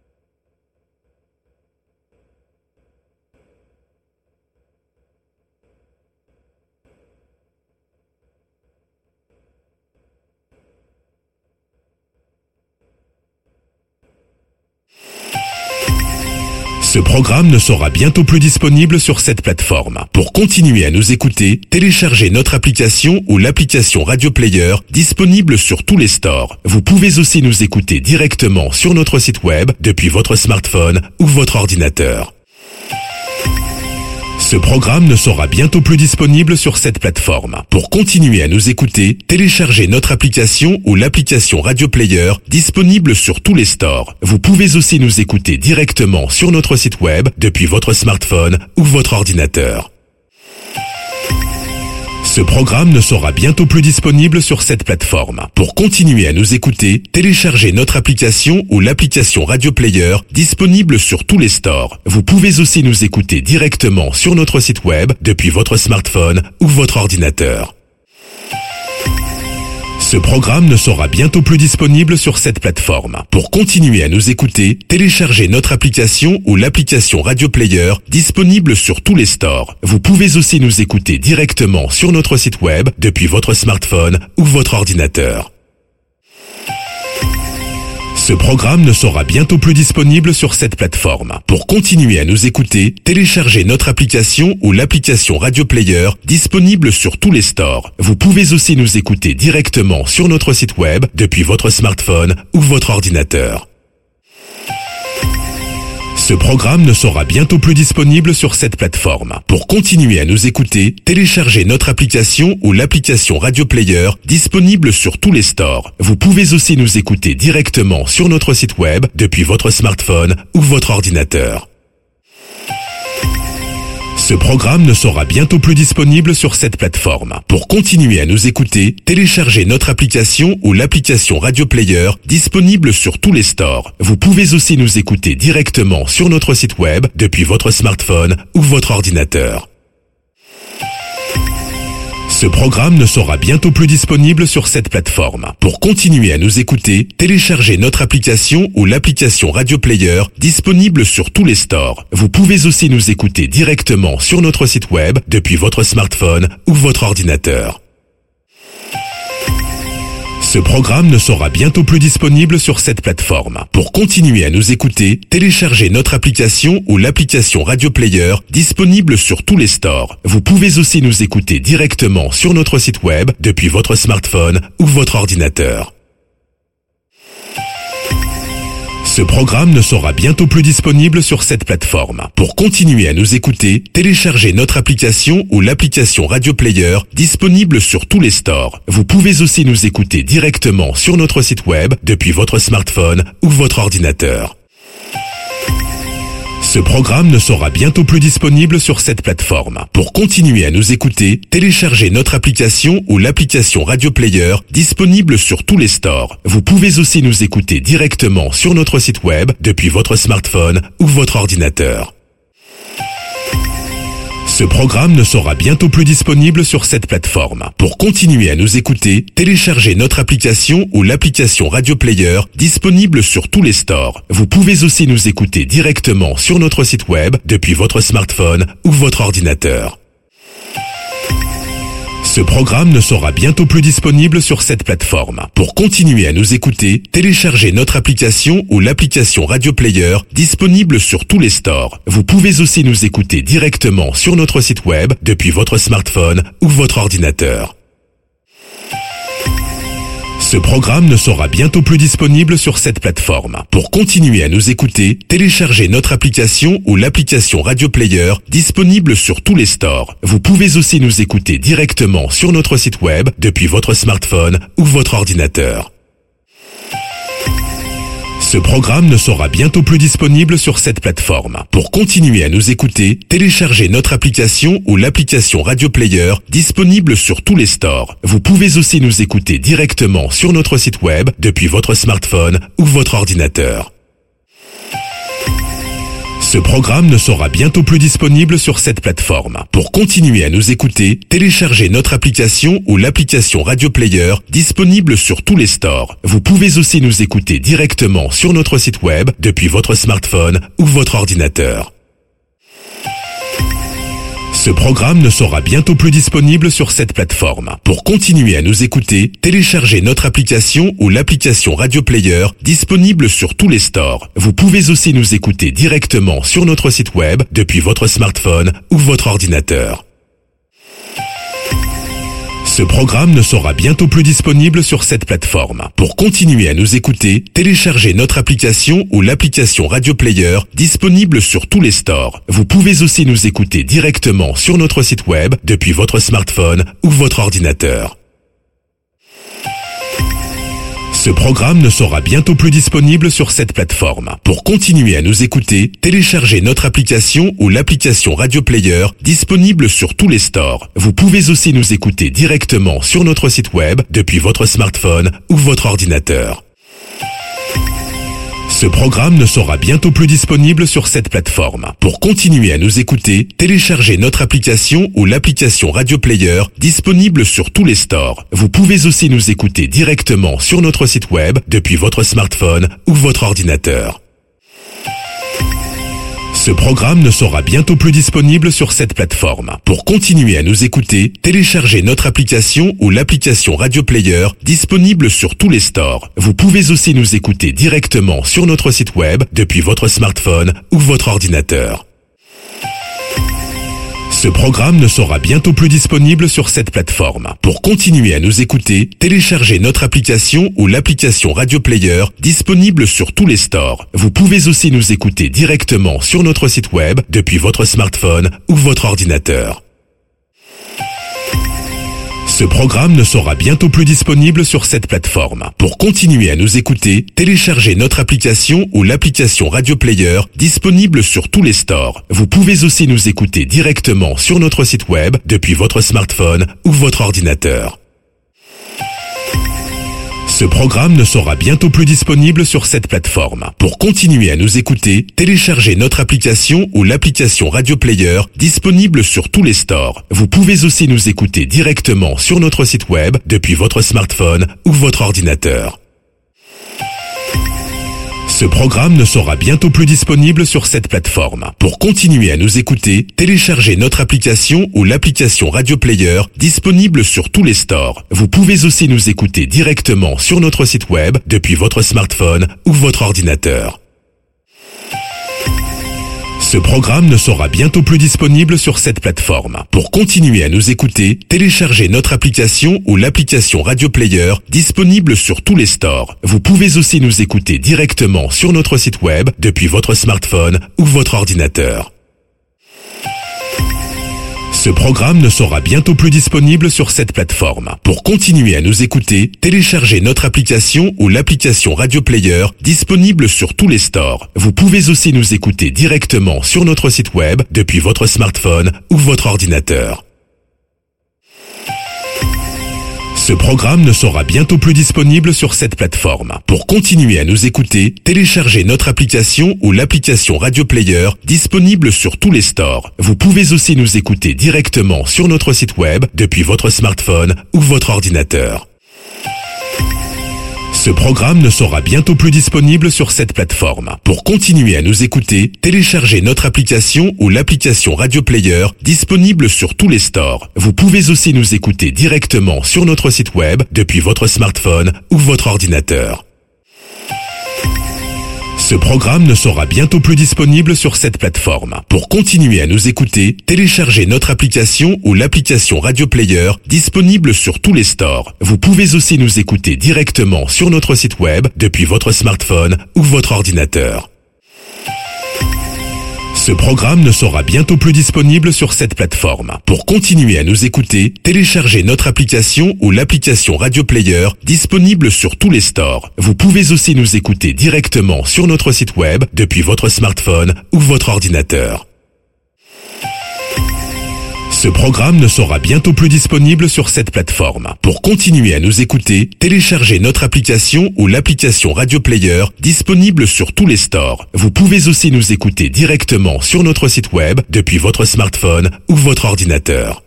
Ce programme ne sera bientôt plus disponible sur cette plateforme. Pour continuer à nous écouter, téléchargez notre application ou l'application Radio Player disponible sur tous les stores. Vous pouvez aussi nous écouter directement sur notre site web depuis votre smartphone ou votre ordinateur. Ce programme ne sera bientôt plus disponible sur cette plateforme. Pour continuer à nous écouter, téléchargez notre application ou l'application Radio Player disponible sur tous les stores. Vous pouvez aussi nous écouter directement sur notre site web depuis votre smartphone ou votre ordinateur. Ce programme ne sera bientôt plus disponible sur cette plateforme. Pour continuer à nous écouter, téléchargez notre application ou l'application Radio Player disponible sur tous les stores. Vous pouvez aussi nous écouter directement sur notre site web depuis votre smartphone ou votre ordinateur. Ce programme ne sera bientôt plus disponible sur cette plateforme. Pour continuer à nous écouter, téléchargez notre application ou l'application Radio Player disponible sur tous les stores. Vous pouvez aussi nous écouter directement sur notre site web depuis votre smartphone ou votre ordinateur. Ce programme ne sera bientôt plus disponible sur cette plateforme. Pour continuer à nous écouter, téléchargez notre application ou l'application Radio Player disponible sur tous les stores. Vous pouvez aussi nous écouter directement sur notre site web depuis votre smartphone ou votre ordinateur. Ce programme ne sera bientôt plus disponible sur cette plateforme. Pour continuer à nous écouter, téléchargez notre application ou l'application Radio Player disponible sur tous les stores. Vous pouvez aussi nous écouter directement sur notre site web depuis votre smartphone ou votre ordinateur. Ce programme ne sera bientôt plus disponible sur cette plateforme. Pour continuer à nous écouter, téléchargez notre application ou l'application Radio Player disponible sur tous les stores. Vous pouvez aussi nous écouter directement sur notre site web depuis votre smartphone ou votre ordinateur. Ce programme ne sera bientôt plus disponible sur cette plateforme. Pour continuer à nous écouter, téléchargez notre application ou l'application Radio Player disponible sur tous les stores. Vous pouvez aussi nous écouter directement sur notre site web depuis votre smartphone ou votre ordinateur. Ce programme ne sera bientôt plus disponible sur cette plateforme. Pour continuer à nous écouter, téléchargez notre application ou l'application Radio Player disponible sur tous les stores. Vous pouvez aussi nous écouter directement sur notre site web depuis votre smartphone ou votre ordinateur. Ce programme ne sera bientôt plus disponible sur cette plateforme. Pour continuer à nous écouter, téléchargez notre application ou l'application Radio Player disponible sur tous les stores. Vous pouvez aussi nous écouter directement sur notre site web depuis votre smartphone ou votre ordinateur. Ce programme ne sera bientôt plus disponible sur cette plateforme. Pour continuer à nous écouter, téléchargez notre application ou l'application Radio Player disponible sur tous les stores. Vous pouvez aussi nous écouter directement sur notre site web depuis votre smartphone ou votre ordinateur. Ce programme ne sera bientôt plus disponible sur cette plateforme. Pour continuer à nous écouter, téléchargez notre application ou l'application Radio Player disponible sur tous les stores. Vous pouvez aussi nous écouter directement sur notre site web depuis votre smartphone ou votre ordinateur. Ce programme ne sera bientôt plus disponible sur cette plateforme. Pour continuer à nous écouter, téléchargez notre application ou l'application Radio Player disponible sur tous les stores. Vous pouvez aussi nous écouter directement sur notre site web depuis votre smartphone ou votre ordinateur. Ce programme ne sera bientôt plus disponible sur cette plateforme. Pour continuer à nous écouter, téléchargez notre application ou l'application Radio Player disponible sur tous les stores. Vous pouvez aussi nous écouter directement sur notre site web depuis votre smartphone ou votre ordinateur. Ce programme ne sera bientôt plus disponible sur cette plateforme. Pour continuer à nous écouter, téléchargez notre application ou l'application Radio Player disponible sur tous les stores. Vous pouvez aussi nous écouter directement sur notre site web depuis votre smartphone ou votre ordinateur. Ce programme ne sera bientôt plus disponible sur cette plateforme. Pour continuer à nous écouter, téléchargez notre application ou l'application Radio Player disponible sur tous les stores. Vous pouvez aussi nous écouter directement sur notre site web depuis votre smartphone ou votre ordinateur. Ce programme ne sera bientôt plus disponible sur cette plateforme. Pour continuer à nous écouter, téléchargez notre application ou l'application Radio Player disponible sur tous les stores. Vous pouvez aussi nous écouter directement sur notre site web depuis votre smartphone ou votre ordinateur. Ce programme ne sera bientôt plus disponible sur cette plateforme. Pour continuer à nous écouter, téléchargez notre application ou l'application Radio Player disponible sur tous les stores. Vous pouvez aussi nous écouter directement sur notre site web depuis votre smartphone ou votre ordinateur. Ce programme ne sera bientôt plus disponible sur cette plateforme. Pour continuer à nous écouter, téléchargez notre application ou l'application Radio Player disponible sur tous les stores. Vous pouvez aussi nous écouter directement sur notre site web depuis votre smartphone ou votre ordinateur. Ce programme ne sera bientôt plus disponible sur cette plateforme. Pour continuer à nous écouter, téléchargez notre application ou l'application Radio Player disponible sur tous les stores. Vous pouvez aussi nous écouter directement sur notre site web depuis votre smartphone ou votre ordinateur. Ce programme ne sera bientôt plus disponible sur cette plateforme. Pour continuer à nous écouter, téléchargez notre application ou l'application Radio Player disponible sur tous les stores. Vous pouvez aussi nous écouter directement sur notre site web depuis votre smartphone ou votre ordinateur. Ce programme ne sera bientôt plus disponible sur cette plateforme. Pour continuer à nous écouter, téléchargez notre application ou l'application Radio Player disponible sur tous les stores. Vous pouvez aussi nous écouter directement sur notre site web depuis votre smartphone ou votre ordinateur. Ce programme ne sera bientôt plus disponible sur cette plateforme. Pour continuer à nous écouter, téléchargez notre application ou l'application Radio Player disponible sur tous les stores. Vous pouvez aussi nous écouter directement sur notre site web depuis votre smartphone ou votre ordinateur. Ce programme ne sera bientôt plus disponible sur cette plateforme. Pour continuer à nous écouter, téléchargez notre application ou l'application Radio Player disponible sur tous les stores. Vous pouvez aussi nous écouter directement sur notre site web depuis votre smartphone ou votre ordinateur. Ce programme ne sera bientôt plus disponible sur cette plateforme. Pour continuer à nous écouter, téléchargez notre application ou l'application Radio Player disponible sur tous les stores. Vous pouvez aussi nous écouter directement sur notre site web depuis votre smartphone ou votre ordinateur. Ce programme ne sera bientôt plus disponible sur cette plateforme. Pour continuer à nous écouter, téléchargez notre application ou l'application Radio Player disponible sur tous les stores. Vous pouvez aussi nous écouter directement sur notre site web depuis votre smartphone ou votre ordinateur. Ce programme ne sera bientôt plus disponible sur cette plateforme. Pour continuer à nous écouter, téléchargez notre application ou l'application Radio Player disponible sur tous les stores. Vous pouvez aussi nous écouter directement sur notre site web depuis votre smartphone ou votre ordinateur. Ce programme ne sera bientôt plus disponible sur cette plateforme. Pour continuer à nous écouter, téléchargez notre application ou l'application Radio Player disponible sur tous les stores. Vous pouvez aussi nous écouter directement sur notre site web depuis votre smartphone ou votre ordinateur. Ce programme ne sera bientôt plus disponible sur cette plateforme. Pour continuer à nous écouter, téléchargez notre application ou l'application Radio Player disponible sur tous les stores. Vous pouvez aussi nous écouter directement sur notre site web depuis votre smartphone ou votre ordinateur. Ce programme ne sera bientôt plus disponible sur cette plateforme. Pour continuer à nous écouter, téléchargez notre application ou l'application Radio Player disponible sur tous les stores. Vous pouvez aussi nous écouter directement sur notre site web depuis votre smartphone ou votre ordinateur. Ce programme ne sera bientôt plus disponible sur cette plateforme. Pour continuer à nous écouter, téléchargez notre application ou l'application Radio Player disponible sur tous les stores. Vous pouvez aussi nous écouter directement sur notre site web depuis votre smartphone ou votre ordinateur. Ce programme ne sera bientôt plus disponible sur cette plateforme. Pour continuer à nous écouter, téléchargez notre application ou l'application Radio Player disponible sur tous les stores. Vous pouvez aussi nous écouter directement sur notre site web depuis votre smartphone ou votre ordinateur.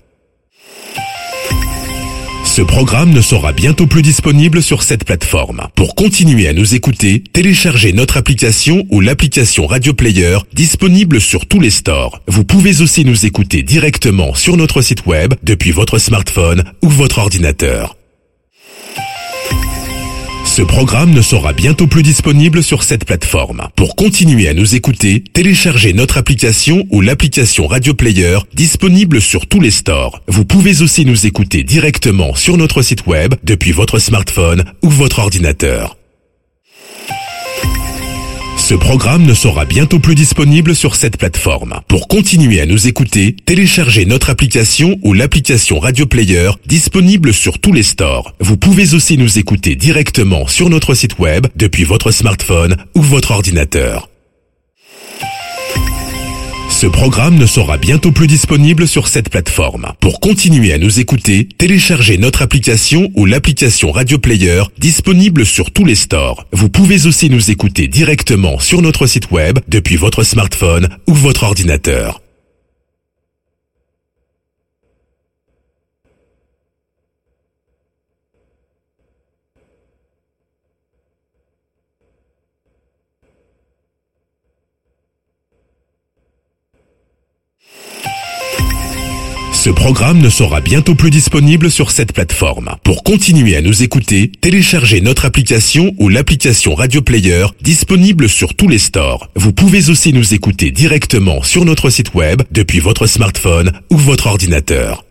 Ce programme ne sera bientôt plus disponible sur cette plateforme. Pour continuer à nous écouter, téléchargez notre application ou l'application Radio Player disponible sur tous les stores. Vous pouvez aussi nous écouter directement sur notre site web depuis votre smartphone ou votre ordinateur. Ce programme ne sera bientôt plus disponible sur cette plateforme. Pour continuer à nous écouter, téléchargez notre application ou l'application Radio Player disponible sur tous les stores. Vous pouvez aussi nous écouter directement sur notre site web depuis votre smartphone ou votre ordinateur. Ce programme ne sera bientôt plus disponible sur cette plateforme. Pour continuer à nous écouter, téléchargez notre application ou l'application Radio Player disponible sur tous les stores. Vous pouvez aussi nous écouter directement sur notre site web depuis votre smartphone ou votre ordinateur. Ce programme ne sera bientôt plus disponible sur cette plateforme. Pour continuer à nous écouter, téléchargez notre application ou l'application Radio Player disponible sur tous les stores. Vous pouvez aussi nous écouter directement sur notre site web depuis votre smartphone ou votre ordinateur. Ce programme ne sera bientôt plus disponible sur cette plateforme. Pour continuer à nous écouter, téléchargez notre application ou l'application Radio Player disponible sur tous les stores. Vous pouvez aussi nous écouter directement sur notre site web depuis votre smartphone ou votre ordinateur.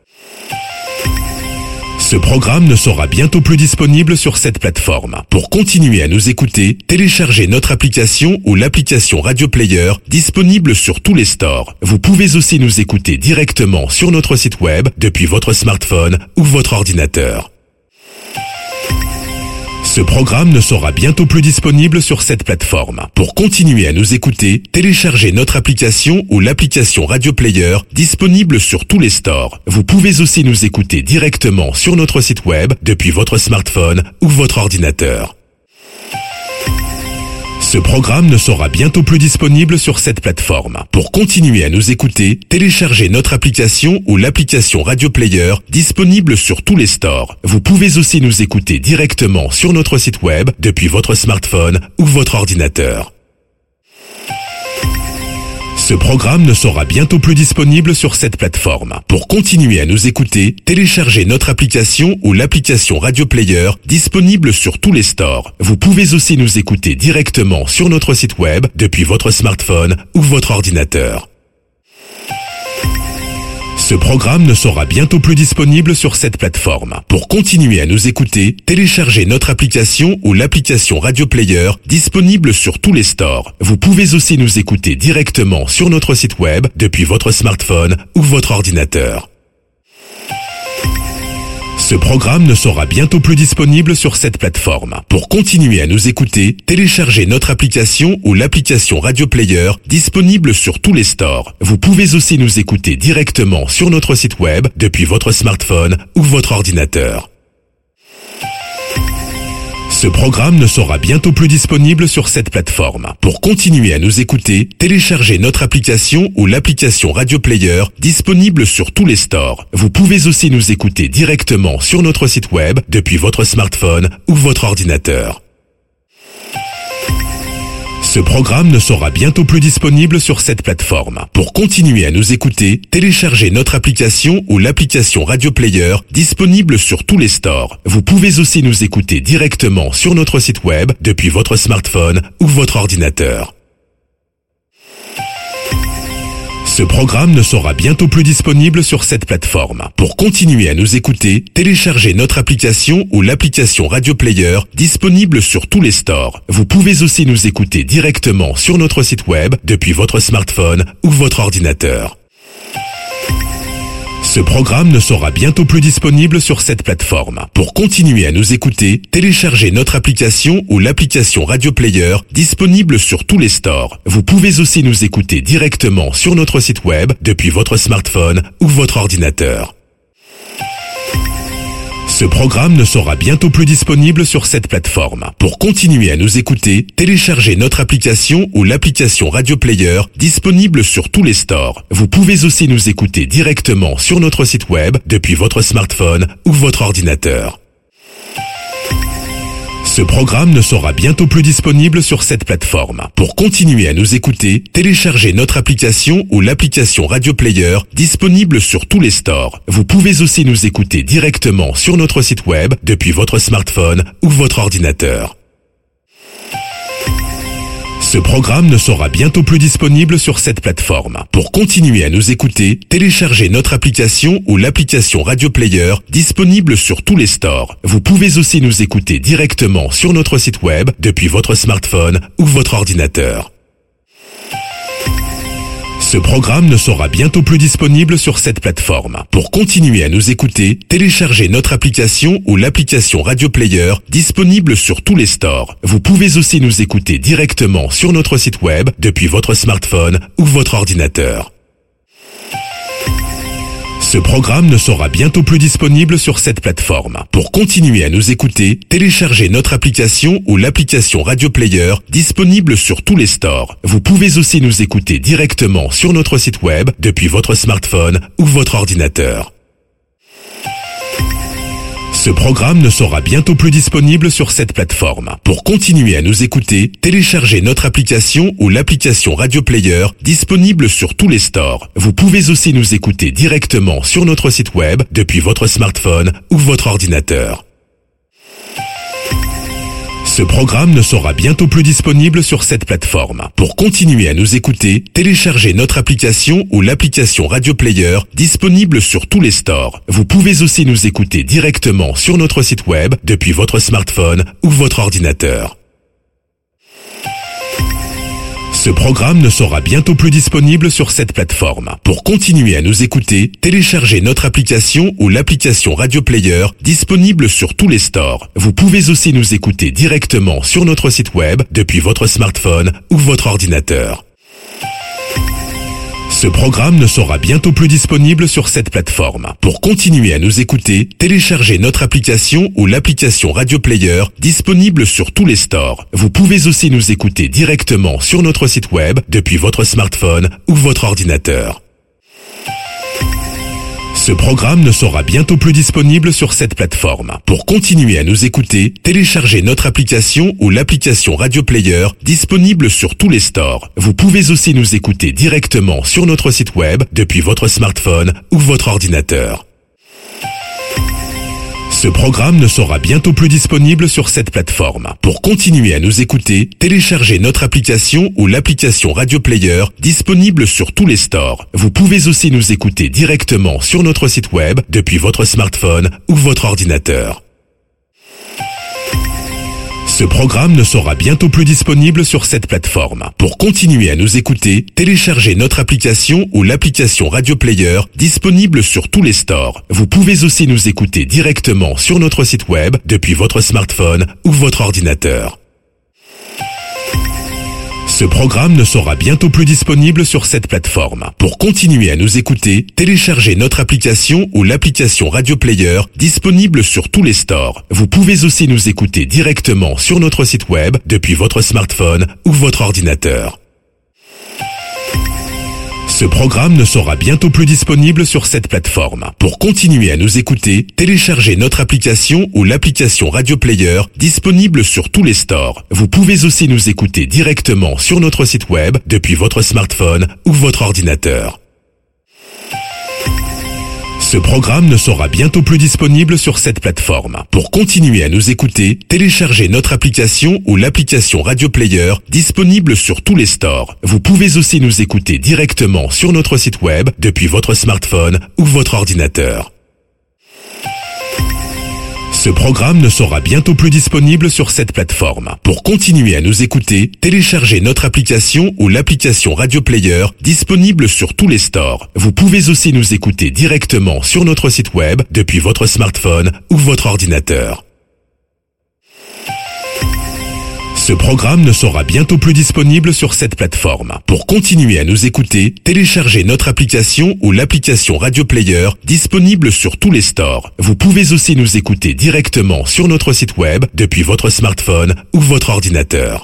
Ce programme ne sera bientôt plus disponible sur cette plateforme. Pour continuer à nous écouter, téléchargez notre application ou l'application Radio Player disponible sur tous les stores. Vous pouvez aussi nous écouter directement sur notre site web depuis votre smartphone ou votre ordinateur. Ce programme ne sera bientôt plus disponible sur cette plateforme. Pour continuer à nous écouter, téléchargez notre application ou l'application Radio Player disponible sur tous les stores. Vous pouvez aussi nous écouter directement sur notre site web depuis votre smartphone ou votre ordinateur. Ce programme ne sera bientôt plus disponible sur cette plateforme. Pour continuer à nous écouter, téléchargez notre application ou l'application Radio Player disponible sur tous les stores. Vous pouvez aussi nous écouter directement sur notre site web depuis votre smartphone ou votre ordinateur. Ce programme ne sera bientôt plus disponible sur cette plateforme. Pour continuer à nous écouter, téléchargez notre application ou l'application Radio Player disponible sur tous les stores. Vous pouvez aussi nous écouter directement sur notre site web depuis votre smartphone ou votre ordinateur. Ce programme ne sera bientôt plus disponible sur cette plateforme. Pour continuer à nous écouter, téléchargez notre application ou l'application Radio Player disponible sur tous les stores. Vous pouvez aussi nous écouter directement sur notre site web depuis votre smartphone ou votre ordinateur. Ce programme ne sera bientôt plus disponible sur cette plateforme. Pour continuer à nous écouter, téléchargez notre application ou l'application Radio Player disponible sur tous les stores. Vous pouvez aussi nous écouter directement sur notre site web depuis votre smartphone ou votre ordinateur. Ce programme ne sera bientôt plus disponible sur cette plateforme. Pour continuer à nous écouter, téléchargez notre application ou l'application Radio Player disponible sur tous les stores. Vous pouvez aussi nous écouter directement sur notre site web depuis votre smartphone ou votre ordinateur. Ce programme ne sera bientôt plus disponible sur cette plateforme. Pour continuer à nous écouter, téléchargez notre application ou l'application Radio Player disponible sur tous les stores. Vous pouvez aussi nous écouter directement sur notre site web depuis votre smartphone ou votre ordinateur. Ce programme ne sera bientôt plus disponible sur cette plateforme. Pour continuer à nous écouter, téléchargez notre application ou l'application Radio Player disponible sur tous les stores. Vous pouvez aussi nous écouter directement sur notre site web depuis votre smartphone ou votre ordinateur. Ce programme ne sera bientôt plus disponible sur cette plateforme. Pour continuer à nous écouter, téléchargez notre application ou l'application Radio Player disponible sur tous les stores. Vous pouvez aussi nous écouter directement sur notre site web depuis votre smartphone ou votre ordinateur. Ce programme ne sera bientôt plus disponible sur cette plateforme. Pour continuer à nous écouter, téléchargez notre application ou l'application Radio Player disponible sur tous les stores. Vous pouvez aussi nous écouter directement sur notre site web depuis votre smartphone ou votre ordinateur. Ce programme ne sera bientôt plus disponible sur cette plateforme. Pour continuer à nous écouter, téléchargez notre application ou l'application Radio Player disponible sur tous les stores. Vous pouvez aussi nous écouter directement sur notre site web depuis votre smartphone ou votre ordinateur. Ce programme ne sera bientôt plus disponible sur cette plateforme. Pour continuer à nous écouter, téléchargez notre application ou l'application Radio Player disponible sur tous les stores. Vous pouvez aussi nous écouter directement sur notre site web depuis votre smartphone ou votre ordinateur. Ce programme ne sera bientôt plus disponible sur cette plateforme. Pour continuer à nous écouter, téléchargez notre application ou l'application Radio Player disponible sur tous les stores. Vous pouvez aussi nous écouter directement sur notre site web depuis votre smartphone ou votre ordinateur. Ce programme ne sera bientôt plus disponible sur cette plateforme. Pour continuer à nous écouter, téléchargez notre application ou l'application Radio Player disponible sur tous les stores. Vous pouvez aussi nous écouter directement sur notre site web depuis votre smartphone ou votre ordinateur. Ce programme ne sera bientôt plus disponible sur cette plateforme. Pour continuer à nous écouter, téléchargez notre application ou l'application Radio Player disponible sur tous les stores. Vous pouvez aussi nous écouter directement sur notre site web depuis votre smartphone ou votre ordinateur. Ce programme ne sera bientôt plus disponible sur cette plateforme. Pour continuer à nous écouter, téléchargez notre application ou l'application Radio Player disponible sur tous les stores. Vous pouvez aussi nous écouter directement sur notre site web depuis votre smartphone ou votre ordinateur. Ce programme ne sera bientôt plus disponible sur cette plateforme. Pour continuer à nous écouter, téléchargez notre application ou l'application Radio Player disponible sur tous les stores. Vous pouvez aussi nous écouter directement sur notre site web depuis votre smartphone ou votre ordinateur. Ce programme ne sera bientôt plus disponible sur cette plateforme. Pour continuer à nous écouter, téléchargez notre application ou l'application Radio Player disponible sur tous les stores. Vous pouvez aussi nous écouter directement sur notre site web depuis votre smartphone ou votre ordinateur. Ce programme ne sera bientôt plus disponible sur cette plateforme. Pour continuer à nous écouter, téléchargez notre application ou l'application Radio Player disponible sur tous les stores. Vous pouvez aussi nous écouter directement sur notre site web depuis votre smartphone ou votre ordinateur. Ce programme ne sera bientôt plus disponible sur cette plateforme. Pour continuer à nous écouter, téléchargez notre application ou l'application Radio Player disponible sur tous les stores. Vous pouvez aussi nous écouter directement sur notre site web depuis votre smartphone ou votre ordinateur. Ce programme ne sera bientôt plus disponible sur cette plateforme. Pour continuer à nous écouter, téléchargez notre application ou l'application Radio Player disponible sur tous les stores. Vous pouvez aussi nous écouter directement sur notre site web depuis votre smartphone ou votre ordinateur. Ce programme ne sera bientôt plus disponible sur cette plateforme. Pour continuer à nous écouter, téléchargez notre application ou l'application Radio Player disponible sur tous les stores. Vous pouvez aussi nous écouter directement sur notre site web depuis votre smartphone ou votre ordinateur. Ce programme ne sera bientôt plus disponible sur cette plateforme. Pour continuer à nous écouter, téléchargez notre application ou l'application Radio Player disponible sur tous les stores. Vous pouvez aussi nous écouter directement sur notre site web depuis votre smartphone ou votre ordinateur. Ce programme ne sera bientôt plus disponible sur cette plateforme. Pour continuer à nous écouter, téléchargez notre application ou l'application Radio Player disponible sur tous les stores. Vous pouvez aussi nous écouter directement sur notre site web depuis votre smartphone ou votre ordinateur. Ce programme ne sera bientôt plus disponible sur cette plateforme. Pour continuer à nous écouter, téléchargez notre application ou l'application Radio Player disponible sur tous les stores. Vous pouvez aussi nous écouter directement sur notre site web depuis votre smartphone ou votre ordinateur. Ce programme ne sera bientôt plus disponible sur cette plateforme. Pour continuer à nous écouter, téléchargez notre application ou l'application Radio Player disponible sur tous les stores. Vous pouvez aussi nous écouter directement sur notre site web depuis votre smartphone ou votre ordinateur.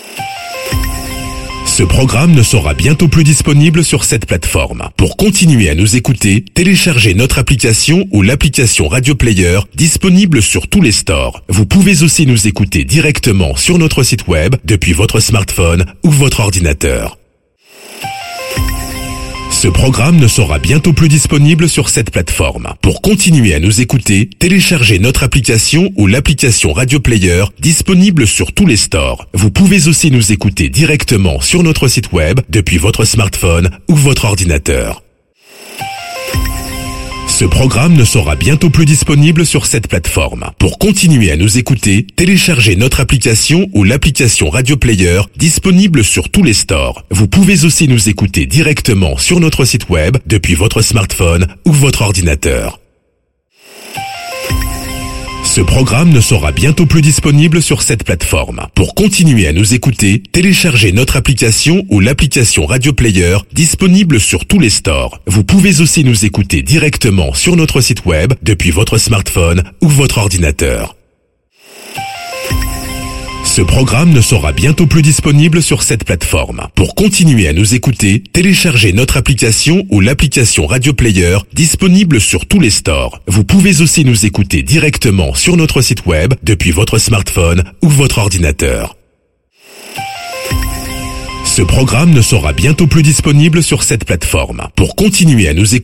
Ce programme ne sera bientôt plus disponible sur cette plateforme. Pour continuer à nous écouter, téléchargez notre application ou l'application Radio Player disponible sur tous les stores. Vous pouvez aussi nous écouter directement sur notre site web depuis votre smartphone ou votre ordinateur. Ce programme ne sera bientôt plus disponible sur cette plateforme. Pour continuer à nous écouter, téléchargez notre application ou l'application Radio Player disponible sur tous les stores. Vous pouvez aussi nous écouter directement sur notre site web depuis votre smartphone ou votre ordinateur. Ce programme ne sera bientôt plus disponible sur cette plateforme. Pour continuer à nous écouter, téléchargez notre application ou l'application Radio Player disponible sur tous les stores. Vous pouvez aussi nous écouter directement sur notre site web depuis votre smartphone ou votre ordinateur. Ce programme ne sera bientôt plus disponible sur cette plateforme. Pour continuer à nous écouter, téléchargez notre application ou l'application Radio Player disponible sur tous les stores. Vous pouvez aussi nous écouter directement sur notre site web depuis votre smartphone ou votre ordinateur. Ce programme ne sera bientôt plus disponible sur cette plateforme. Pour continuer à nous écouter, téléchargez notre application ou l'application Radio Player disponible sur tous les stores. Vous pouvez aussi nous écouter directement sur notre site web depuis votre smartphone ou votre ordinateur. Ce programme ne sera bientôt plus disponible sur cette plateforme. Pour continuer à nous écouter,